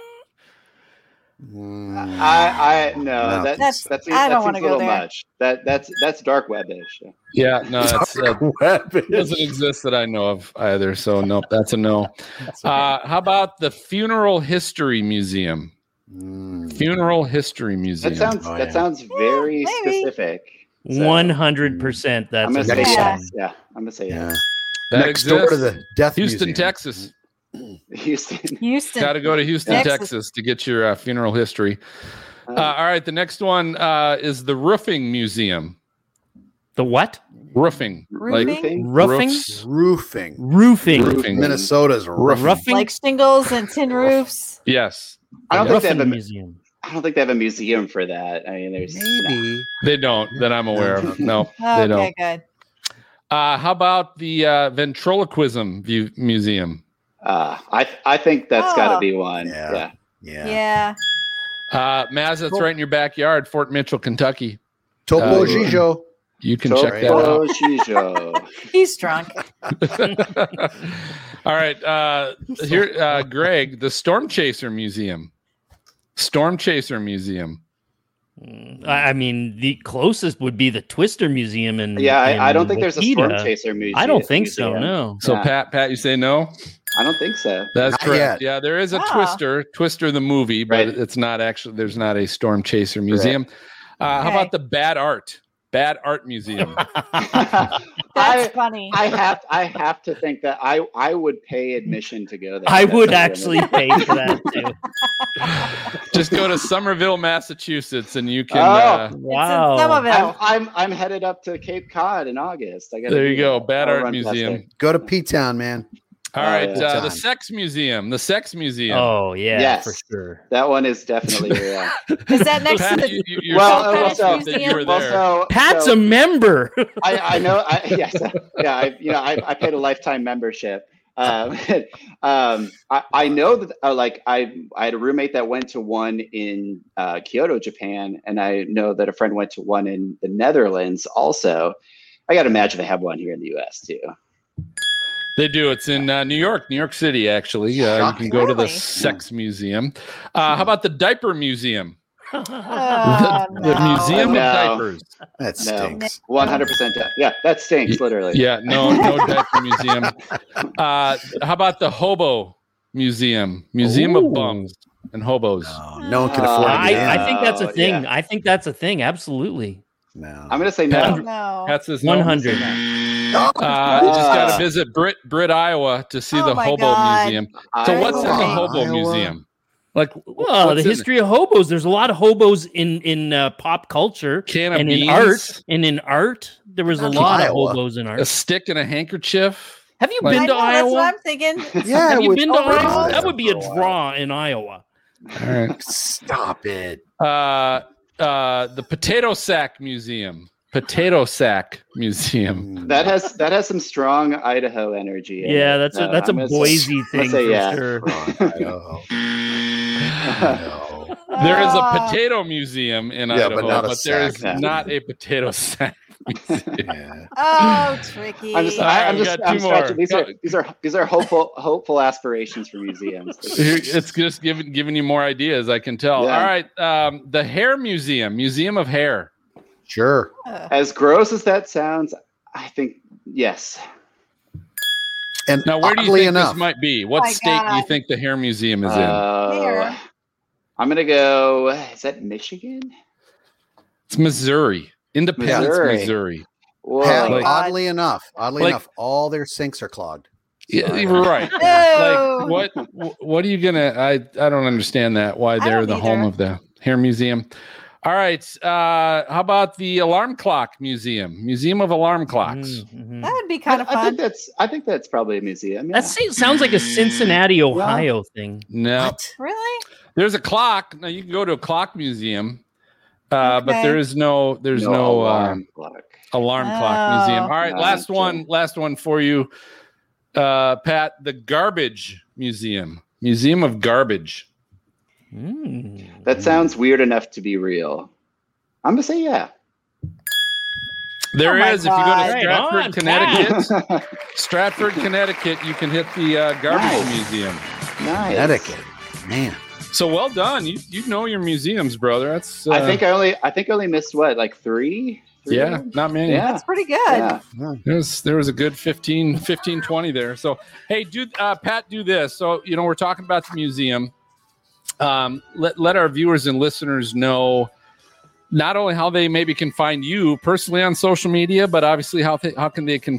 I, I no, No. that, That's- that's I that don't seems wanna a go little there. much. That that's that's dark web-ish. Yeah, no, it's, uh, Web it doesn't exist that I know of either. So nope, that's a no. Uh, how about the Funeral History Museum? Mm. Funeral History Museum. That sounds Oh, that yeah. sounds very maybe. specific. So, One hundred percent. That's I'm gonna a say Next yes. yes. Yeah, I'm gonna say Yeah. yes. That Next door to exists. the Death Houston, Museum. Texas. Houston. Houston. Got to go to Houston, Texas. Texas to get your uh, funeral history. Uh, Uh, all right, the next one uh, is the Roofing Museum. The what? Roofing, Roofing? like Roofing? Roofing? roofs. Roofing. Roofing. Roofing. Minnesota's roofing. Roofing. Like shingles and tin roofs. Yes, I don't think they Roofing have a museum. I don't think they have a museum for that. I mean, there's Maybe. they don't that I'm aware of. No, they Okay, don't. good. Uh, how about the uh, Ventriloquism View Museum? Uh, I I think that's got to Oh. be one. Yeah. Yeah. Yeah. Yeah. Uh, Maz, that's right in your backyard, Fort Mitchell, Kentucky. Topo Uh, Gijo. You can check that out. Topo Gijo. He's drunk. All right, uh, here, uh, Greg, the Storm Chaser Museum. Storm Chaser Museum. I I mean, the closest would be the Twister Museum in. Yeah, in I, I don't think there's a storm Wakita. chaser museum. I don't think so. museum. No. So Yeah. Pat, Pat, you say no? I don't think so. That's Not correct. yet. Yeah, there is a Ah. Twister, Twister the movie, but Right. it's not actually. There's not a Storm Chaser Museum. Uh, How Okay. about the Bad Art? Bad Art Museum. That's I, funny. I have I have to think that I I would pay admission to go there. I That's would really actually pay for that too. Just go to Somerville, Massachusetts, and you can. Oh. Uh, Wow. It's in I'm, Somerville. I'm I'm headed up to Cape Cod in August. I got there you go, Bad Art Museum. Go to P-Town, man. All Oh, right, yeah. uh, the Sex Museum. The Sex Museum. Oh yeah, Yes. for sure. That one is definitely yeah. Is that next Pat, to you, the you, you're Well, so uh, confident also- that you were Well, there. so, Pat's so a member. I, I know. I, yes, yeah. I, you know, I, I paid a lifetime membership. Um, um, I, I know that. Uh, like, I I had a roommate that went to one in uh, Kyoto, Japan, and I know that a friend went to one in the Netherlands. Also, I got to imagine they have one here in the U S too. They do. It's in uh, New York, New York City, actually. Uh, you can go to the Really? Sex Museum. Uh, how about the Diaper Museum? Oh, the, the no. Museum No. of Diapers. That stinks. One hundred percent. Yeah, that stinks. Literally. Yeah, no, no Diaper Museum. Uh, how about the Hobo Museum? Museum Ooh. of Bums and Hobos. No, no one can afford Uh, it. I, man. I think that's a Oh, thing. yeah. I think that's a thing. Absolutely. No. I'm gonna say Pat- no. No. Pat says no. One hundred. Uh, you just got to visit Britt, Britt, Iowa to see Oh the my Hobo God. Museum. So what's in the Iowa. Hobo Iowa. Museum? Like, Well, what's the in history of hobos. There's a lot of hobos in in uh, pop culture Can of and in beans? art. And in art, there was a Not lot Iowa. of hobos in A art. stick and a handkerchief. Have you Like- I been know, to that's Iowa? what I'm thinking. Yeah, Have it you was been to always Iowa? there That would be a for while. draw in Iowa. All right. Stop it. Uh, uh, the Potato Sack Museum. Potato Sack Museum. That has that has some strong Idaho energy. in Yeah, it. that's a So that's a I'm gonna say- Boise I'm gonna thing say for yeah. sure. Idaho. No. There is a Ah. potato museum in Yeah, Idaho, but not a but there is sack. not a potato sack museum. Yeah. Oh, tricky. I'm just, All I, right, I'm we just, got I'm two more. stretching. These are, these are, these are hopeful, hopeful aspirations for museums. Here- It's just giving giving you more ideas, I can tell. Yeah. All right, um, the Hair Museum, Museum of Hair. Sure. Ugh. As gross as that sounds, I think yes. And Now, where do you oddly think enough, this might be? What my state do you God. think the Hair Museum is in? Uh, There. I'm gonna go. Is that Michigan? It's Missouri, Independence, Missouri. Missouri. Whoa. Pat, like- oddly enough, oddly Like- enough, all their sinks are clogged. Yeah, Sorry. you're right. No. Like what? What are you gonna? I I don't understand that. Why they're don't the home either. of the Hair Museum? All right. Uh, how about the Alarm Clock Museum? Museum of Alarm Clocks. Mhm. That would be I, kind of I think fun. that's. I think that's probably a museum. Yeah. That seems- sounds like a Cincinnati, Ohio thing. No, Really? there's a clock. Now you can go to a clock museum, uh, but Okay. there is no. There's no, alarm alarm, clock. alarm clock Oh. museum. All right, No, last sure. one. Last one for you, uh, Pat. The Garbage Museum. Museum of Garbage. Mm. That sounds weird enough to be real. I'm gonna say yeah. There Oh my is. If you go to God. Right Stratford, on, Connecticut, Stratford, Connecticut, you can hit the uh, Garbage Nice. Museum. Nice. Connecticut. Man. So well done. You you know your museums, brother. That's. Uh, I think I only I think I only missed what like three. three yeah, not many. Yeah. That's pretty good. Yeah. There was there was a good fifteen, fifteen, twenty there. So hey, do uh, Pat, do this. So you know we're talking about the museum. Um, let let our viewers and listeners know not only how they maybe can find you personally on social media, but obviously how th- how can they can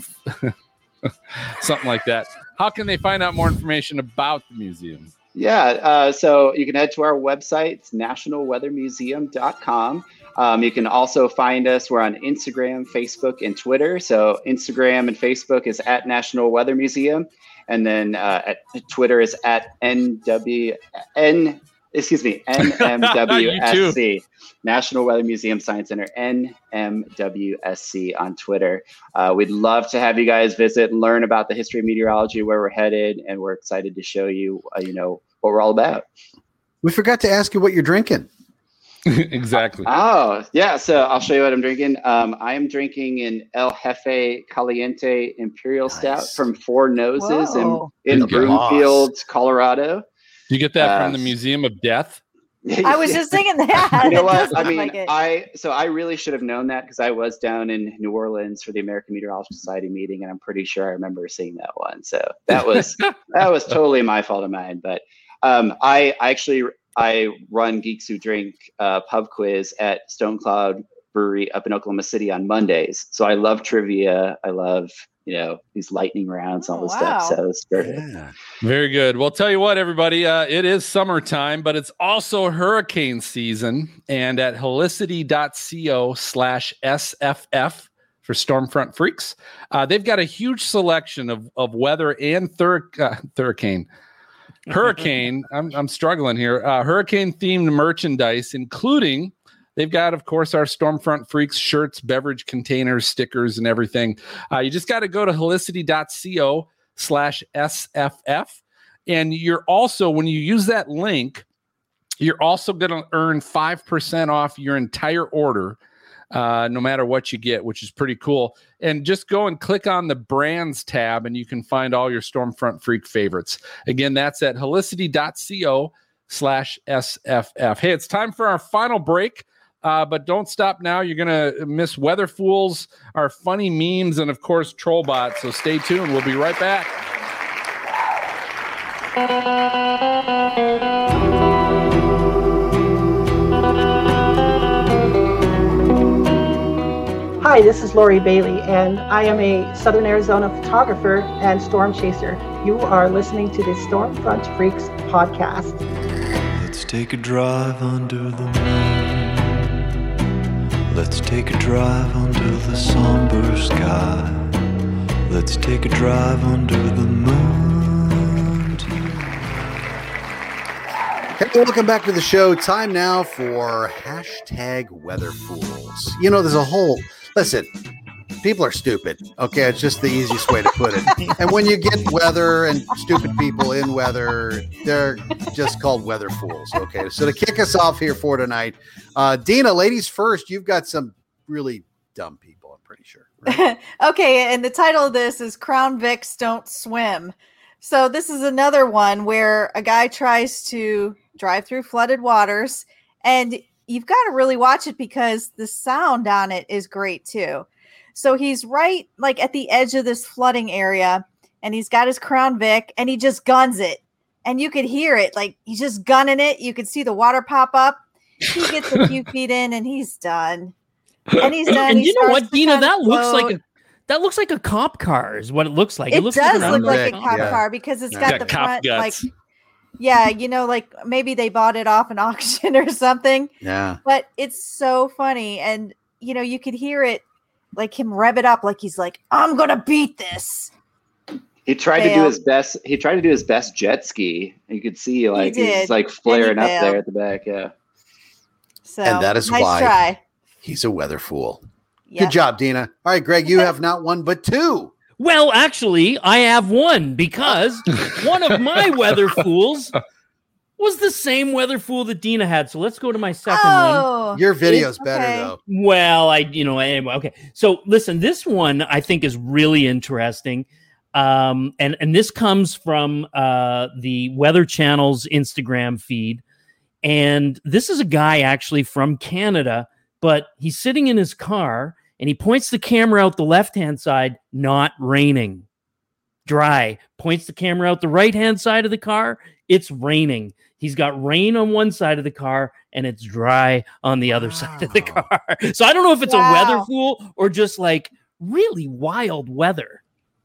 something like that. How can they find out more information about the museum? Yeah, uh, so you can head to our website. It's national weather museum dot com. Um, you can also find us. We're on Instagram, Facebook, and Twitter. So Instagram and Facebook is at National Weather Museum. And then uh, at Twitter is at N W N, excuse me, N M W S C, National Weather Museum Science Center, N M W S C on Twitter. Uh, we'd love to have you guys visit and learn about the history of meteorology, where we're headed, and we're excited to show you, uh, you know, what we're all about. We forgot to ask you what you're drinking. Exactly. Oh, yeah. So I'll show you what I'm drinking. Um, I am drinking an El Jefe Caliente Imperial nice. Stout from Four Noses Whoa. in, in Broomfield, Colorado. You get that uh, from the Museum of Death? I was just thinking that. You know what? I mean, like I so I really should have known that because I was down in New Orleans for the American Meteorological Society meeting, and I'm pretty sure I remember seeing that one. So that was that was totally my fault of mine. But um, I, I actually I run Geeks Who Drink uh, pub quiz at Stone Cloud Brewery up in Oklahoma City on Mondays. So I love trivia. I love, you know, these lightning rounds, all oh, this wow. stuff. So it's perfect. Yeah. Very good. Well, tell you what, everybody, uh, it is summertime, but it's also hurricane season. And at helicity.co slash SFF for Stormfront Freaks, uh, they've got a huge selection of, of weather and thur- uh, hurricane. Hurricane, I'm I'm struggling here. Uh, hurricane themed merchandise, including they've got, of course, our Stormfront Freaks shirts, beverage containers, stickers, and everything. Uh, you just got to go to helicity.co slash SFF. And you're also, when you use that link, you're also going to earn five percent off your entire order, uh, no matter what you get, which is pretty cool. And just go and click on the brands tab and you can find all your Stormfront Freak favorites. Again, that's at helicity.co slash SFF. Hey, it's time for our final break, uh, but don't stop now. You're going to miss Weather Fools, our funny memes, and of course, Trollbot. So stay tuned. We'll be right back. Hi, this is Lori Bailey, and I am a Southern Arizona photographer and storm chaser. You are listening to the Stormfront Freaks podcast. Let's take a drive under the moon. Let's take a drive under the somber sky. Let's take a drive under the moon tonight. Hey, welcome back to the show. Time now for hashtag Weather Fools. You know, there's a whole... Listen, people are stupid. Okay, it's just the easiest way to put it. And when you get weather and stupid people in weather, they're just called weather fools. Okay, so to kick us off here for tonight, uh, Dina, ladies first, you've got some really dumb people, I'm pretty sure. Right? Okay, and the title of this is Crown Vics Don't Swim. So this is another one where a guy tries to drive through flooded waters, and you've got to really watch it because the sound on it is great too. So he's right like at the edge of this flooding area, and he's got his Crown Vic and he just guns it. And you could hear it, like he's just gunning it. You could see the water pop up. He gets a few feet in and he's done. And he's done. And he you know what, Dina, kind of that looks float. like a that looks like a cop car is what it looks like. It, It, looks does like look like a cop cop yeah. car because it's Yeah. got Got the cop front guts. like yeah, you know, like maybe they bought it off an auction or something. Yeah. But it's so funny. And, you know, you could hear it, like him rev it up, like he's like, I'm going to beat this. He tried to do Failed. his best. He tried to do his best jet ski. You could see like did, he's like and he flaring up failed. there at the back. Yeah. So And that is nice why try. he's a weather fool. Yep. Good job, Dina. All right, Greg, you have not one, but two. Well, actually, I have one because one of my weather fools was the same weather fool that Dina had. So let's go to my second one. Oh, Your video's okay. better, though. Well, I, you know, anyway, okay. So listen, this one I think is really interesting. Um, and, and this comes from uh, the Weather Channel's Instagram feed. And this is a guy actually from Canada, but he's sitting in his car and he points the camera out the left-hand side, not raining. Dry. Points the camera out the right-hand side of the car, it's raining. He's got rain on one side of the car and it's dry on the other wow. side of the car. So I don't know if it's wow. a weather fool or just like really wild weather.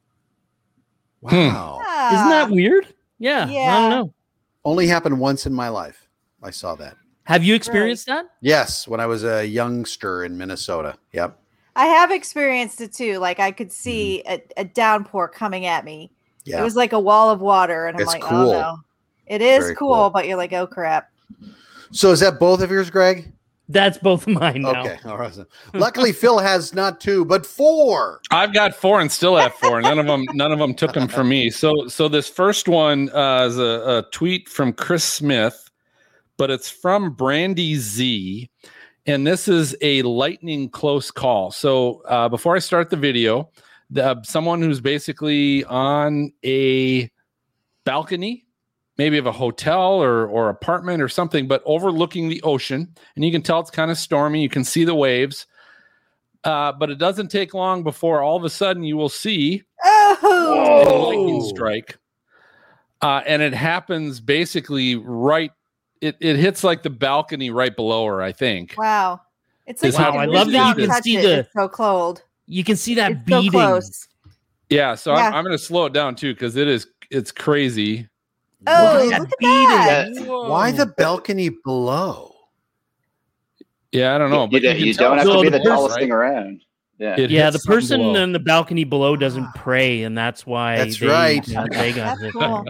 Wow. Hmm. Isn't that weird? Yeah, yeah. I don't know. Only happened once in my life. I saw that. Have you experienced right. that? Yes, when I was a youngster in Minnesota. Yep. I have experienced it too. Like I could see mm. a, a downpour coming at me. Yeah. It was like a wall of water. And I'm it's like, cool. oh no. It is Very cool, cool, but you're like, oh crap. So is that both of yours, Greg? That's both of mine now. Okay. All right. Luckily, Phil has not two, but four. I've got four and still have four. None of them, none of them took them from me. So, so this first one uh, is a, a tweet from Chris Smith, but it's from Brandy Z, and this is a lightning close call. So, uh, before I start the video, the, someone who's basically on a balcony, maybe of a hotel or or apartment or something, but overlooking the ocean. And you can tell it's kind of stormy. You can see the waves. Uh, but it doesn't take long before all of a sudden you will see oh! a lightning strike. Uh, and it happens basically right, it, it hits like the balcony right below her, I think. Wow. It's like, wow, I love that you can see it. the, it's so cold. You can see that it's beating. So close. Yeah, so yeah. I'm, I'm going to slow it down too, because it is, it's crazy. Oh, look at that. Why the balcony below? Yeah, I don't know. You, but you, you, you don't have to be the person, tallest right? thing around. Yeah, it yeah the person on the balcony below doesn't pray, and that's why that's they, right. Uh, they got that's hit. Cool.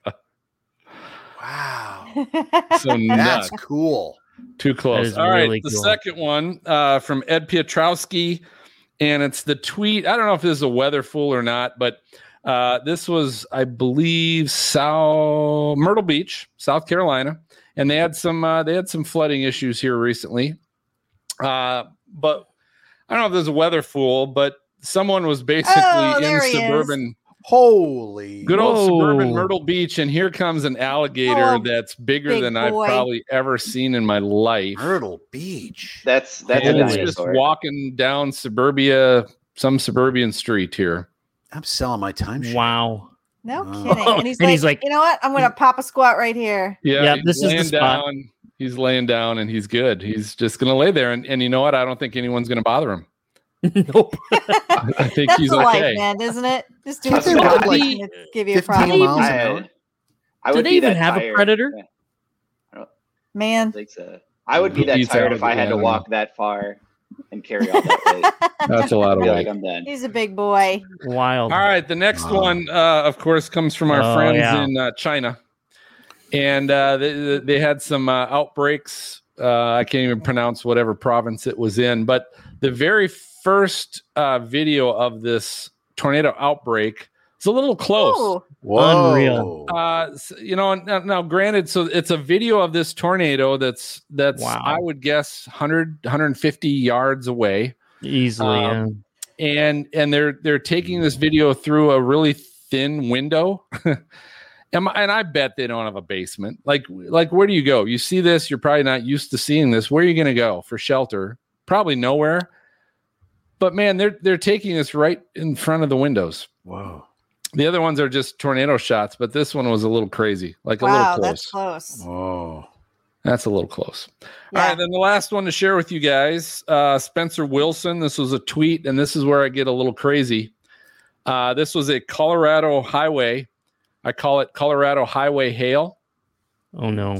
Wow. So that's cool. Too close. All really right, the cool. second one uh, from Ed Piotrowski, and it's the tweet. I don't know if this is a weather fool or not, but uh, this was, I believe, South Myrtle Beach, South Carolina, and they had some uh, they had some flooding issues here recently. Uh, but I don't know if there's a weather fool, but someone was basically oh, in suburban. Is. Holy good old whoa. suburban Myrtle Beach, and here comes an alligator oh, that's bigger than boy. I've probably ever seen in my life. Myrtle Beach. That's that's and a it's just walking down suburbia, some suburban street here. I'm selling my time. Wow. No wow. kidding. And he's, and like, he's like, you know what? I'm going to pop a squat right here. Yeah, yeah he's this is the spot. Down, he's laying down, and he's good. He's just going to lay there, and, and you know what? I don't think anyone's going to bother him. Nope. I think That's he's the okay. life, man, isn't it? Just do Can't it. they ride, Like, like, give you a fifteen miles problem. an hour? I, I Do would they be even that have tired. a predator? Yeah. I don't Man, think so. I would be that He's tired out if I had to of the walk that far and carry all that weight. That's a lot I of feel weight. like I'm done. he's a big boy. Wild. All right, the next Wow. one, uh, of course, comes from our Oh, friends yeah. in uh, China, and uh, they, they had some uh, outbreaks. Uh, I can't even pronounce whatever province it was in, but the very first uh, video of this tornado outbreak is a little close. Ooh. Whoa. Unreal. Uh, s- you know, now, now granted, so it's a video of this tornado that's that's Wow. I would guess one hundred, one hundred fifty yards away. Easily. Um, and and they're they're taking this video through a really thin window. and, and I bet they don't have a basement. Like like where do you go? You see this, you're probably not used to seeing this. Where are you going to go for shelter? Probably nowhere. But man, they're they're taking this right in front of the windows. Whoa. The other ones are just tornado shots, but this one was a little crazy, like a Wow, little close. that's close. Whoa. That's a little close. Yeah. All right, then the last one to share with you guys, uh, Spencer Wilson. This was a tweet, and this is where I get a little crazy. Uh, this was a Colorado highway. I call it Colorado Highway Hail. Oh, no.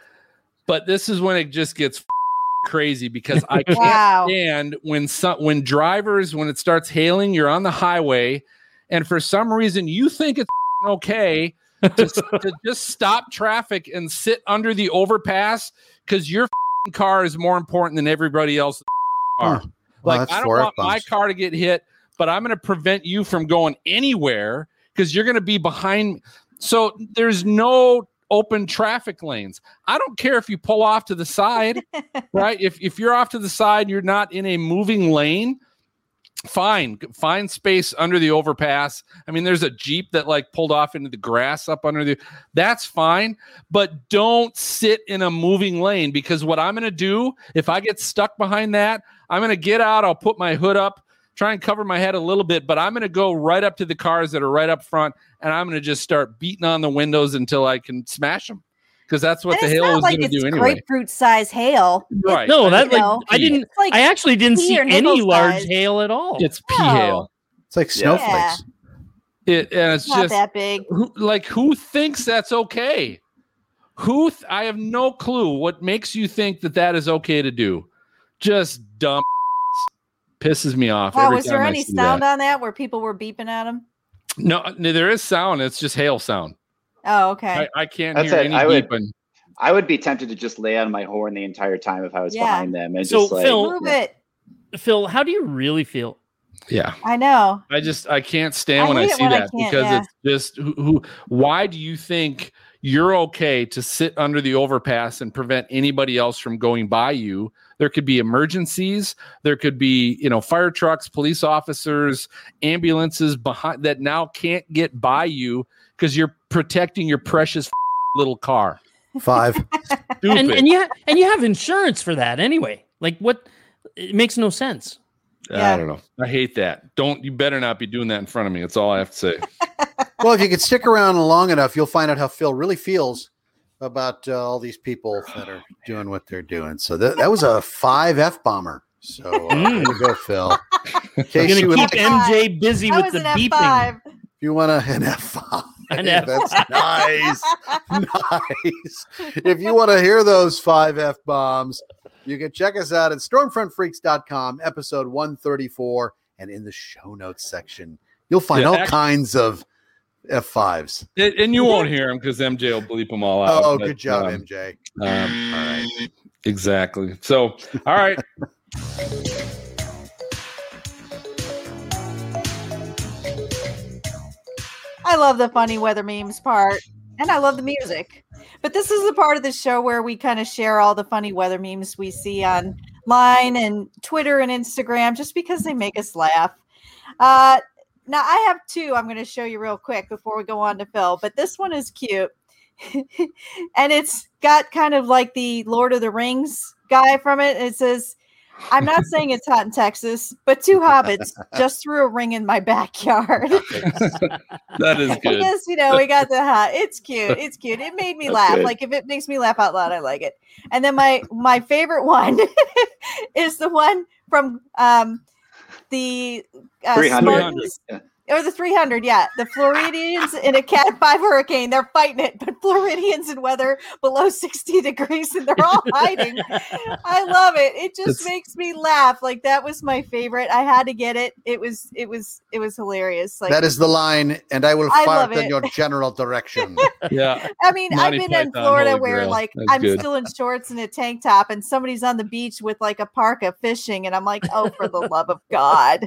But this is when it just gets f- crazy because I can't Wow. stand when some, when drivers, when it starts hailing, you're on the highway, and for some reason you think it's f- okay to, to just stop traffic and sit under the overpass because your f- car is more important than everybody else's car. Huh. Well, Like that's I don't four want my F-bombs. car to get hit, but I'm going to prevent you from going anywhere because you're going to be behind me. So there's no open traffic lanes. I don't care if you pull off to the side, right? If if you're off to the side, you're not in a moving lane. fine, find space under the overpass. I mean, there's a Jeep that like pulled off into the grass up under the, that's fine, but don't sit in a moving lane, because what I'm going to do if I get stuck behind that, I'm going to get out. I'll put my hood up, try and cover my head a little bit, but I'm going to go right up to the cars that are right up front, and I'm going to just start beating on the windows until I can smash them. Because that's what And the it's hail not is like going to it's do anyway. grapefruit size hail. Right. No, You that like know, I didn't. it's like I actually didn't pea see or any nibble large size. hail at all. It's pea No. hail. It's like snowflakes. It and it's It's not just that big. who, like who thinks that's okay? Who th- I have no clue what makes you think that that is okay to do. Just dumb pisses me off. Wow, every was there time I any see sound that. on that where people were beeping at them? No, no, there is sound. It's just hail sound. Oh, okay. I, I can't That's hear it. any I would- beeping. I would be tempted to just lay on my horn the entire time if I was Yeah. behind them and So, just like Phil- Move it. Phil, how do you really feel? Yeah. I know. I just I can't stand I when I hate it see when I that can't, because yeah. it's just who, who why do you think you're okay to sit under the overpass and prevent anybody else from going by you? There could be emergencies, there could be, you know, fire trucks, police officers, ambulances behind that now can't get by you because you're protecting your precious little car. Five. Stupid. And and you ha- and you have insurance for that anyway. Like what? It makes no sense. I don't know. I hate that. Don't you better not be doing that in front of me. That's all I have to say. Well, if you could stick around long enough, you'll find out how Phil really feels about uh, all these people that are doing what they're doing. So that, that was a five F bomber. So uh, there you go, Phil. In case You're you gonna would keep like- M J busy That with was the an beeping. F five. if you want to an F five. An F That's nice. Nice. If you want to hear those five F bombs, you can check us out at stormfront freaks dot com, episode one thirty-four, and in the show notes section, you'll find Yeah, all act- kinds of F fives. And, and you won't hear them because M J will bleep them all out. Oh, but, good job, um, M J. Um, all right. Exactly. So, all right. I love the funny weather memes part, and I love the music. But this is the part of the show where we kind of share all the funny weather memes we see online and Twitter and Instagram, just because they make us laugh. Uh, now, I have two I'm going to show you real quick before we go on to Phil, but this one is cute. And it's got kind of like the Lord of the Rings guy from it. It says, I'm not saying it's hot in Texas, but two hobbits just threw a ring in my backyard. That is good. Yes, you know, we got the hot. It's cute. It's cute. It made me That's laugh. good. Like if it makes me laugh out loud, I like it. And then my my favorite one is the one from um the uh, three hundred. Spartans- or the three hundred, yeah. The Floridians in a Cat five hurricane, they're fighting it, but Floridians in weather below sixty degrees and they're all hiding. I love it. It just It's- makes me laugh. Like that was my favorite. I had to get it. It was it was it was hilarious. Like That is the line, and I will I fart love in it. your general direction. Yeah. I mean, Monty I've been in Python, Florida Holy where Grail. like That's I'm good. still in shorts and a tank top, and somebody's on the beach with like a parka fishing, and I'm like, oh, for the love of God.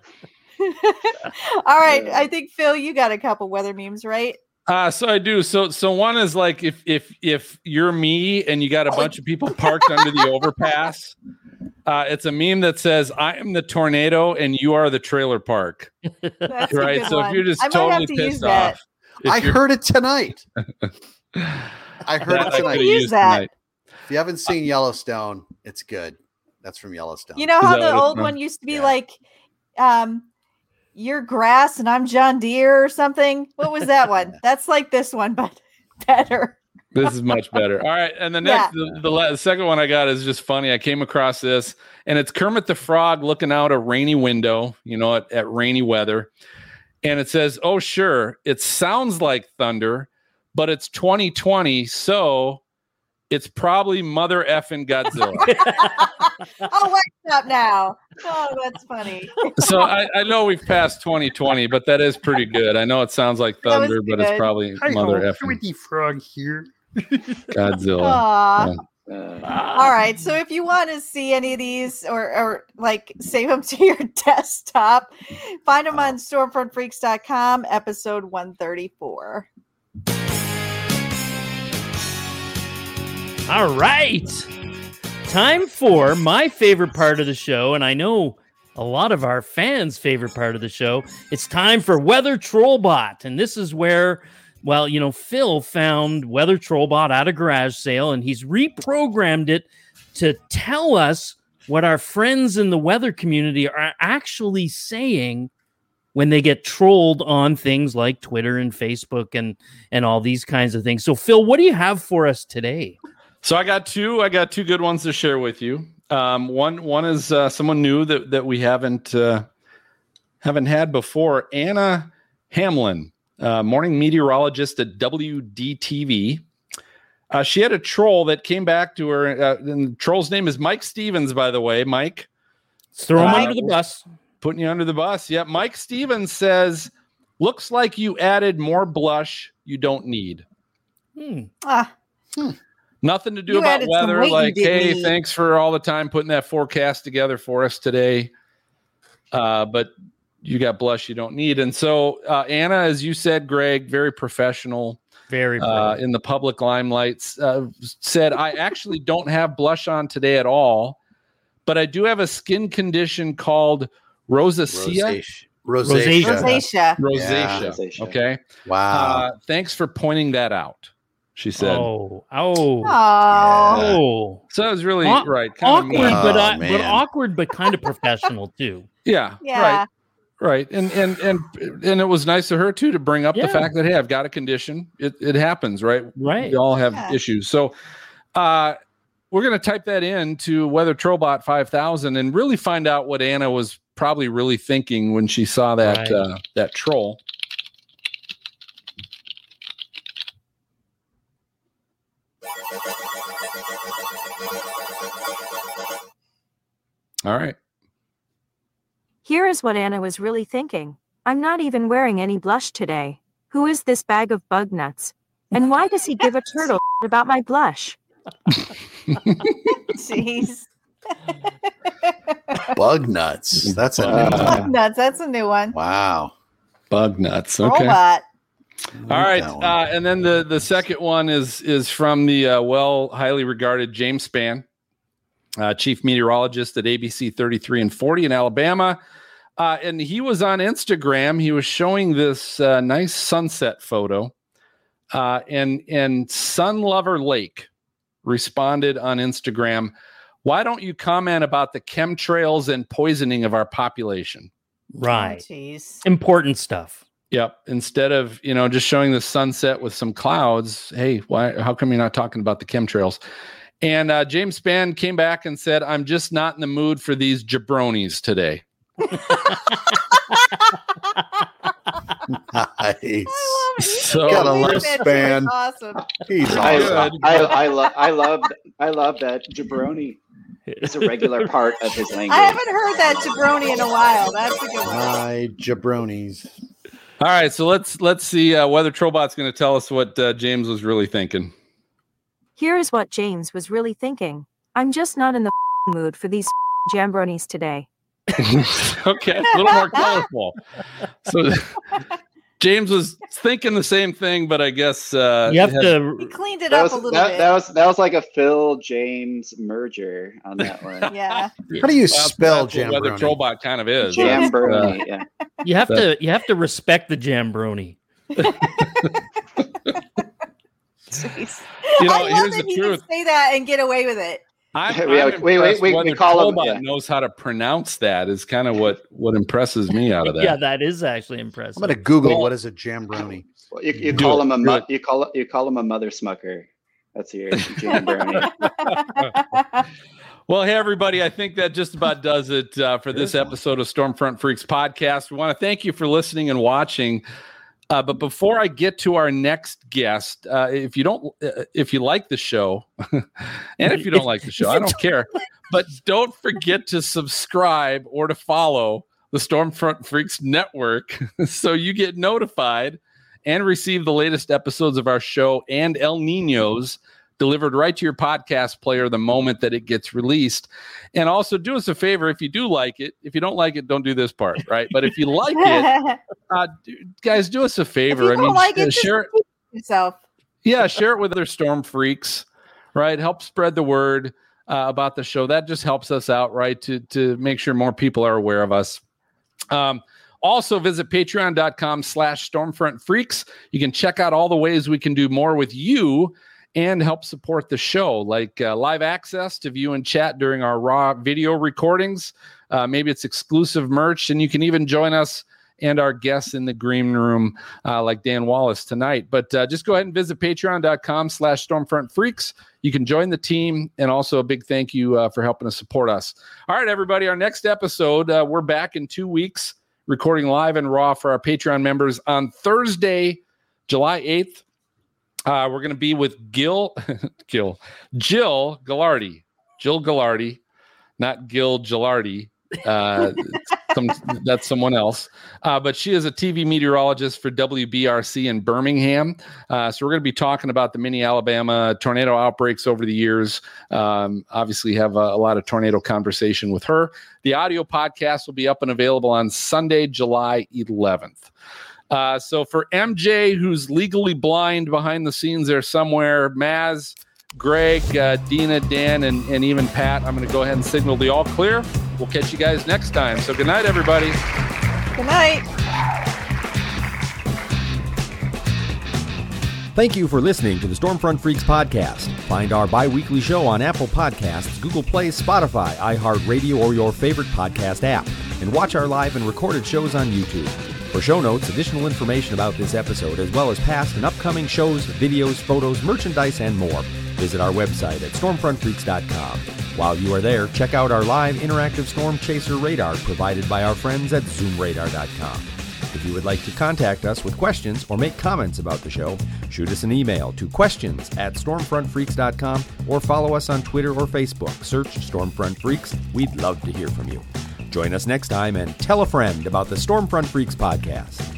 All right, I think Phil, you got a couple weather memes, right? Uh, so I do. So so one is like if if if you're me and you got a bunch of people parked under the overpass, uh, it's a meme that says I am the tornado and you are the trailer park. That's a Right. good So one. if you're just I might have totally to use pissed that. off. if I you're- heard it tonight. I heard that it I tonight. could've Use used that. tonight. If you haven't seen Yellowstone, it's good. That's from Yellowstone. You know Is how that the what it's old from? one used to be Yeah. like, um, you're grass and I'm John Deere or something. What was that one? That's like this one, but better. This is much better. All right, and the next, the, the, la- the second one I got is just funny. I came across this, and it's Kermit the Frog looking out a rainy window, you know, at, at rainy weather, and it says, "Oh, sure, it sounds like thunder, but it's twenty twenty, so it's probably mother effing Godzilla." Oh, wake up now. Oh, that's funny. So I, I know we've passed twenty twenty, but that is pretty good. I know it sounds like That was thunder, but it's good. probably mother effing Frog here. Godzilla. Aw. Yeah. All right. So if you want to see any of these or, or like save them to your desktop, find them on stormfront freaks dot com, episode one thirty-four. All right. Time for my favorite part of the show. And I know a lot of our fans' favorite part of the show. It's time for Weather Trollbot. And this is where, well, you know, Phil found Weather Trollbot at a garage sale, and he's reprogrammed it to tell us what our friends in the weather community are actually saying when they get trolled on things like Twitter and Facebook and, and all these kinds of things. So, Phil, what do you have for us today? So I got two. I got two good ones to share with you. Um, one one is uh, someone new that that we haven't uh, haven't had before. Anna Hamlin, uh, morning meteorologist at W D T V. Uh, she had a troll that came back to her. Uh, and the troll's name is Mike Stevens, by the way. Mike, let's throw him uh, under the bus. Putting you under the bus. Yeah, Mike Stevens says, "Looks like you added more blush you don't need." Hmm. Ah. Hmm. Nothing to do You about added some weather. weight you Like, didn't hey, need. thanks for all the time putting that forecast together for us today. Uh, but you got blush you don't need. And so, uh, Anna, as you said, Greg, very professional, very uh, in the public limelight, uh, said, I actually don't have blush on today at all, but I do have a skin condition called rosacea. Rosacea. Rosacea. Rosacea. Yeah. Rosacea. Okay. Wow. Uh, thanks for pointing that out, she said. Oh, oh, Oh. oh. So it was really Aw- right. Kind of awkward, mean. but, Oh, I, but man. awkward, but kind of professional too. Yeah. Yeah. Right. Right. And and and and it was nice of her too to bring up Yeah. the fact that, hey, I've got a condition. It it happens, right? Right. We all have Yeah. issues. So uh we're gonna type that in to Weather Trollbot five thousand and really find out what Anna was probably really thinking when she saw that Right. uh that troll. All right. Here is what Anna was really thinking. I'm not even wearing any blush today. Who is this bag of bug nuts? And why does he give a turtle about my blush? Jeez. Bug nuts. That's a new Uh, one. Bug nuts. That's a new one. Wow. Bug nuts. Okay. Robot. All right, That one. uh, and then the the second one is is from the uh, well highly regarded James Spann, uh, chief meteorologist at A B C thirty-three and forty in Alabama, uh, and he was on Instagram. He was showing this uh, nice sunset photo, uh, and and Sun Lover Lake responded on Instagram. Why don't you comment about the chemtrails and poisoning of our population? Right. Oh, jeez. Important stuff. Yep. Instead of, you know, just showing the sunset with some clouds, hey, why? How come you're not talking about the chemtrails? And uh, James Spann came back and said, I'm just not in the mood for these jabronis today. Nice. So Gotta love That's Spann. awesome. He's I, awesome. I, I, love I love I love that jabroni is a regular part of his language. I haven't heard that jabroni in a while. That's a good one. My jabronis. All right, so let's let's see uh, whether Trollbot's going to tell us what uh, James was really thinking. Here is what James was really thinking. I'm just not in the mood for these jambronis today. Okay, a little more colorful. So James was thinking the same thing, but I guess uh, You have had- to. He cleaned it That up was a little that, bit. that was that was like a Phil James merger on that one. Yeah. How do you That's- spell that's what Weather jambroni? Trollbot kind of is. Jambroni, yeah. You have That- to. You have to respect the jambroni. Jeez. You know, I love here's that the he truth. can say that and get away with it. I'm, Yeah, I'm wait, wait, wait, impressed we- we whether call him- Trollbot yeah. knows how to pronounce that is kind of what what impresses me out of that. Yeah, that is actually impressive. I'm going to Google Well- what is a jambroni. Well, you, you Do call it, him a do mu- it. you call you call him a mother smucker. That's your jambroni. Well, hey, everybody, I think that just about does it uh, for this episode of Stormfront Freaks podcast. We want to thank you for listening and watching. Uh, but before I get to our next guest, uh, if you don't, uh, if you like the show, and if you don't like the show, I don't care. But don't forget to subscribe or to follow the Stormfront Freaks Network so you get notified and receive the latest episodes of our show and El Niños delivered right to your podcast player the moment that it gets released. And also do us a favor, if you do like it, if you don't like it, don't do this part, right? But if you like it, uh, do, guys, do us a favor. If you I mean, don't like uh, it, just share it. keep it yourself. Yeah, share it with other Storm Freaks, right? Help spread the word. uh, about the show. That just helps us out, right? To to make sure more people are aware of us. Um, also visit patreon.com slash Stormfront Freaks. You can check out all the ways we can do more with you and help support the show, like uh, live access to view and chat during our raw video recordings. Uh, maybe it's exclusive merch, and you can even join us and our guests in the green room, uh, like Dan Wallace tonight. But uh, just go ahead and visit patreon.com slash Stormfront Freaks. You can join the team, and also a big thank you uh, for helping us support us. All right, everybody, our next episode, uh, we're back in two weeks, recording live and raw for our Patreon members on Thursday, July eighth. Uh, we're going to be with Gil, Gil, Jill Gallardi, Jill Gallardi, not Gil Gilardi. Uh, some, that's someone else. Uh, but she is a T V meteorologist for W B R C in Birmingham. Uh, so we're going to be talking about the mini Alabama tornado outbreaks over the years. Um, obviously have a, a lot of tornado conversation with her. The audio podcast will be up and available on Sunday, July eleventh. Uh, so for M J, who's legally blind behind the scenes there somewhere, Maz, Greg, uh, Dina, Dan, and, and even Pat, I'm going to go ahead and signal the all clear. We'll catch you guys next time. So good night, everybody. Good night. Thank you for listening to the Stormfront Freaks podcast. Find our bi-weekly show on Apple Podcasts, Google Play, Spotify, iHeartRadio, or your favorite podcast app. And watch our live and recorded shows on YouTube. For show notes, additional information about this episode, as well as past and upcoming shows, videos, photos, merchandise, and more, visit our website at stormfront freaks dot com. While you are there, check out our live interactive storm chaser radar provided by our friends at zoom radar dot com. If you would like to contact us with questions or make comments about the show, shoot us an email to questions at stormfront freaks dot com or follow us on Twitter or Facebook. Search Stormfront Freaks. We'd love to hear from you. Join us next time and tell a friend about the Stormfront Freaks podcast.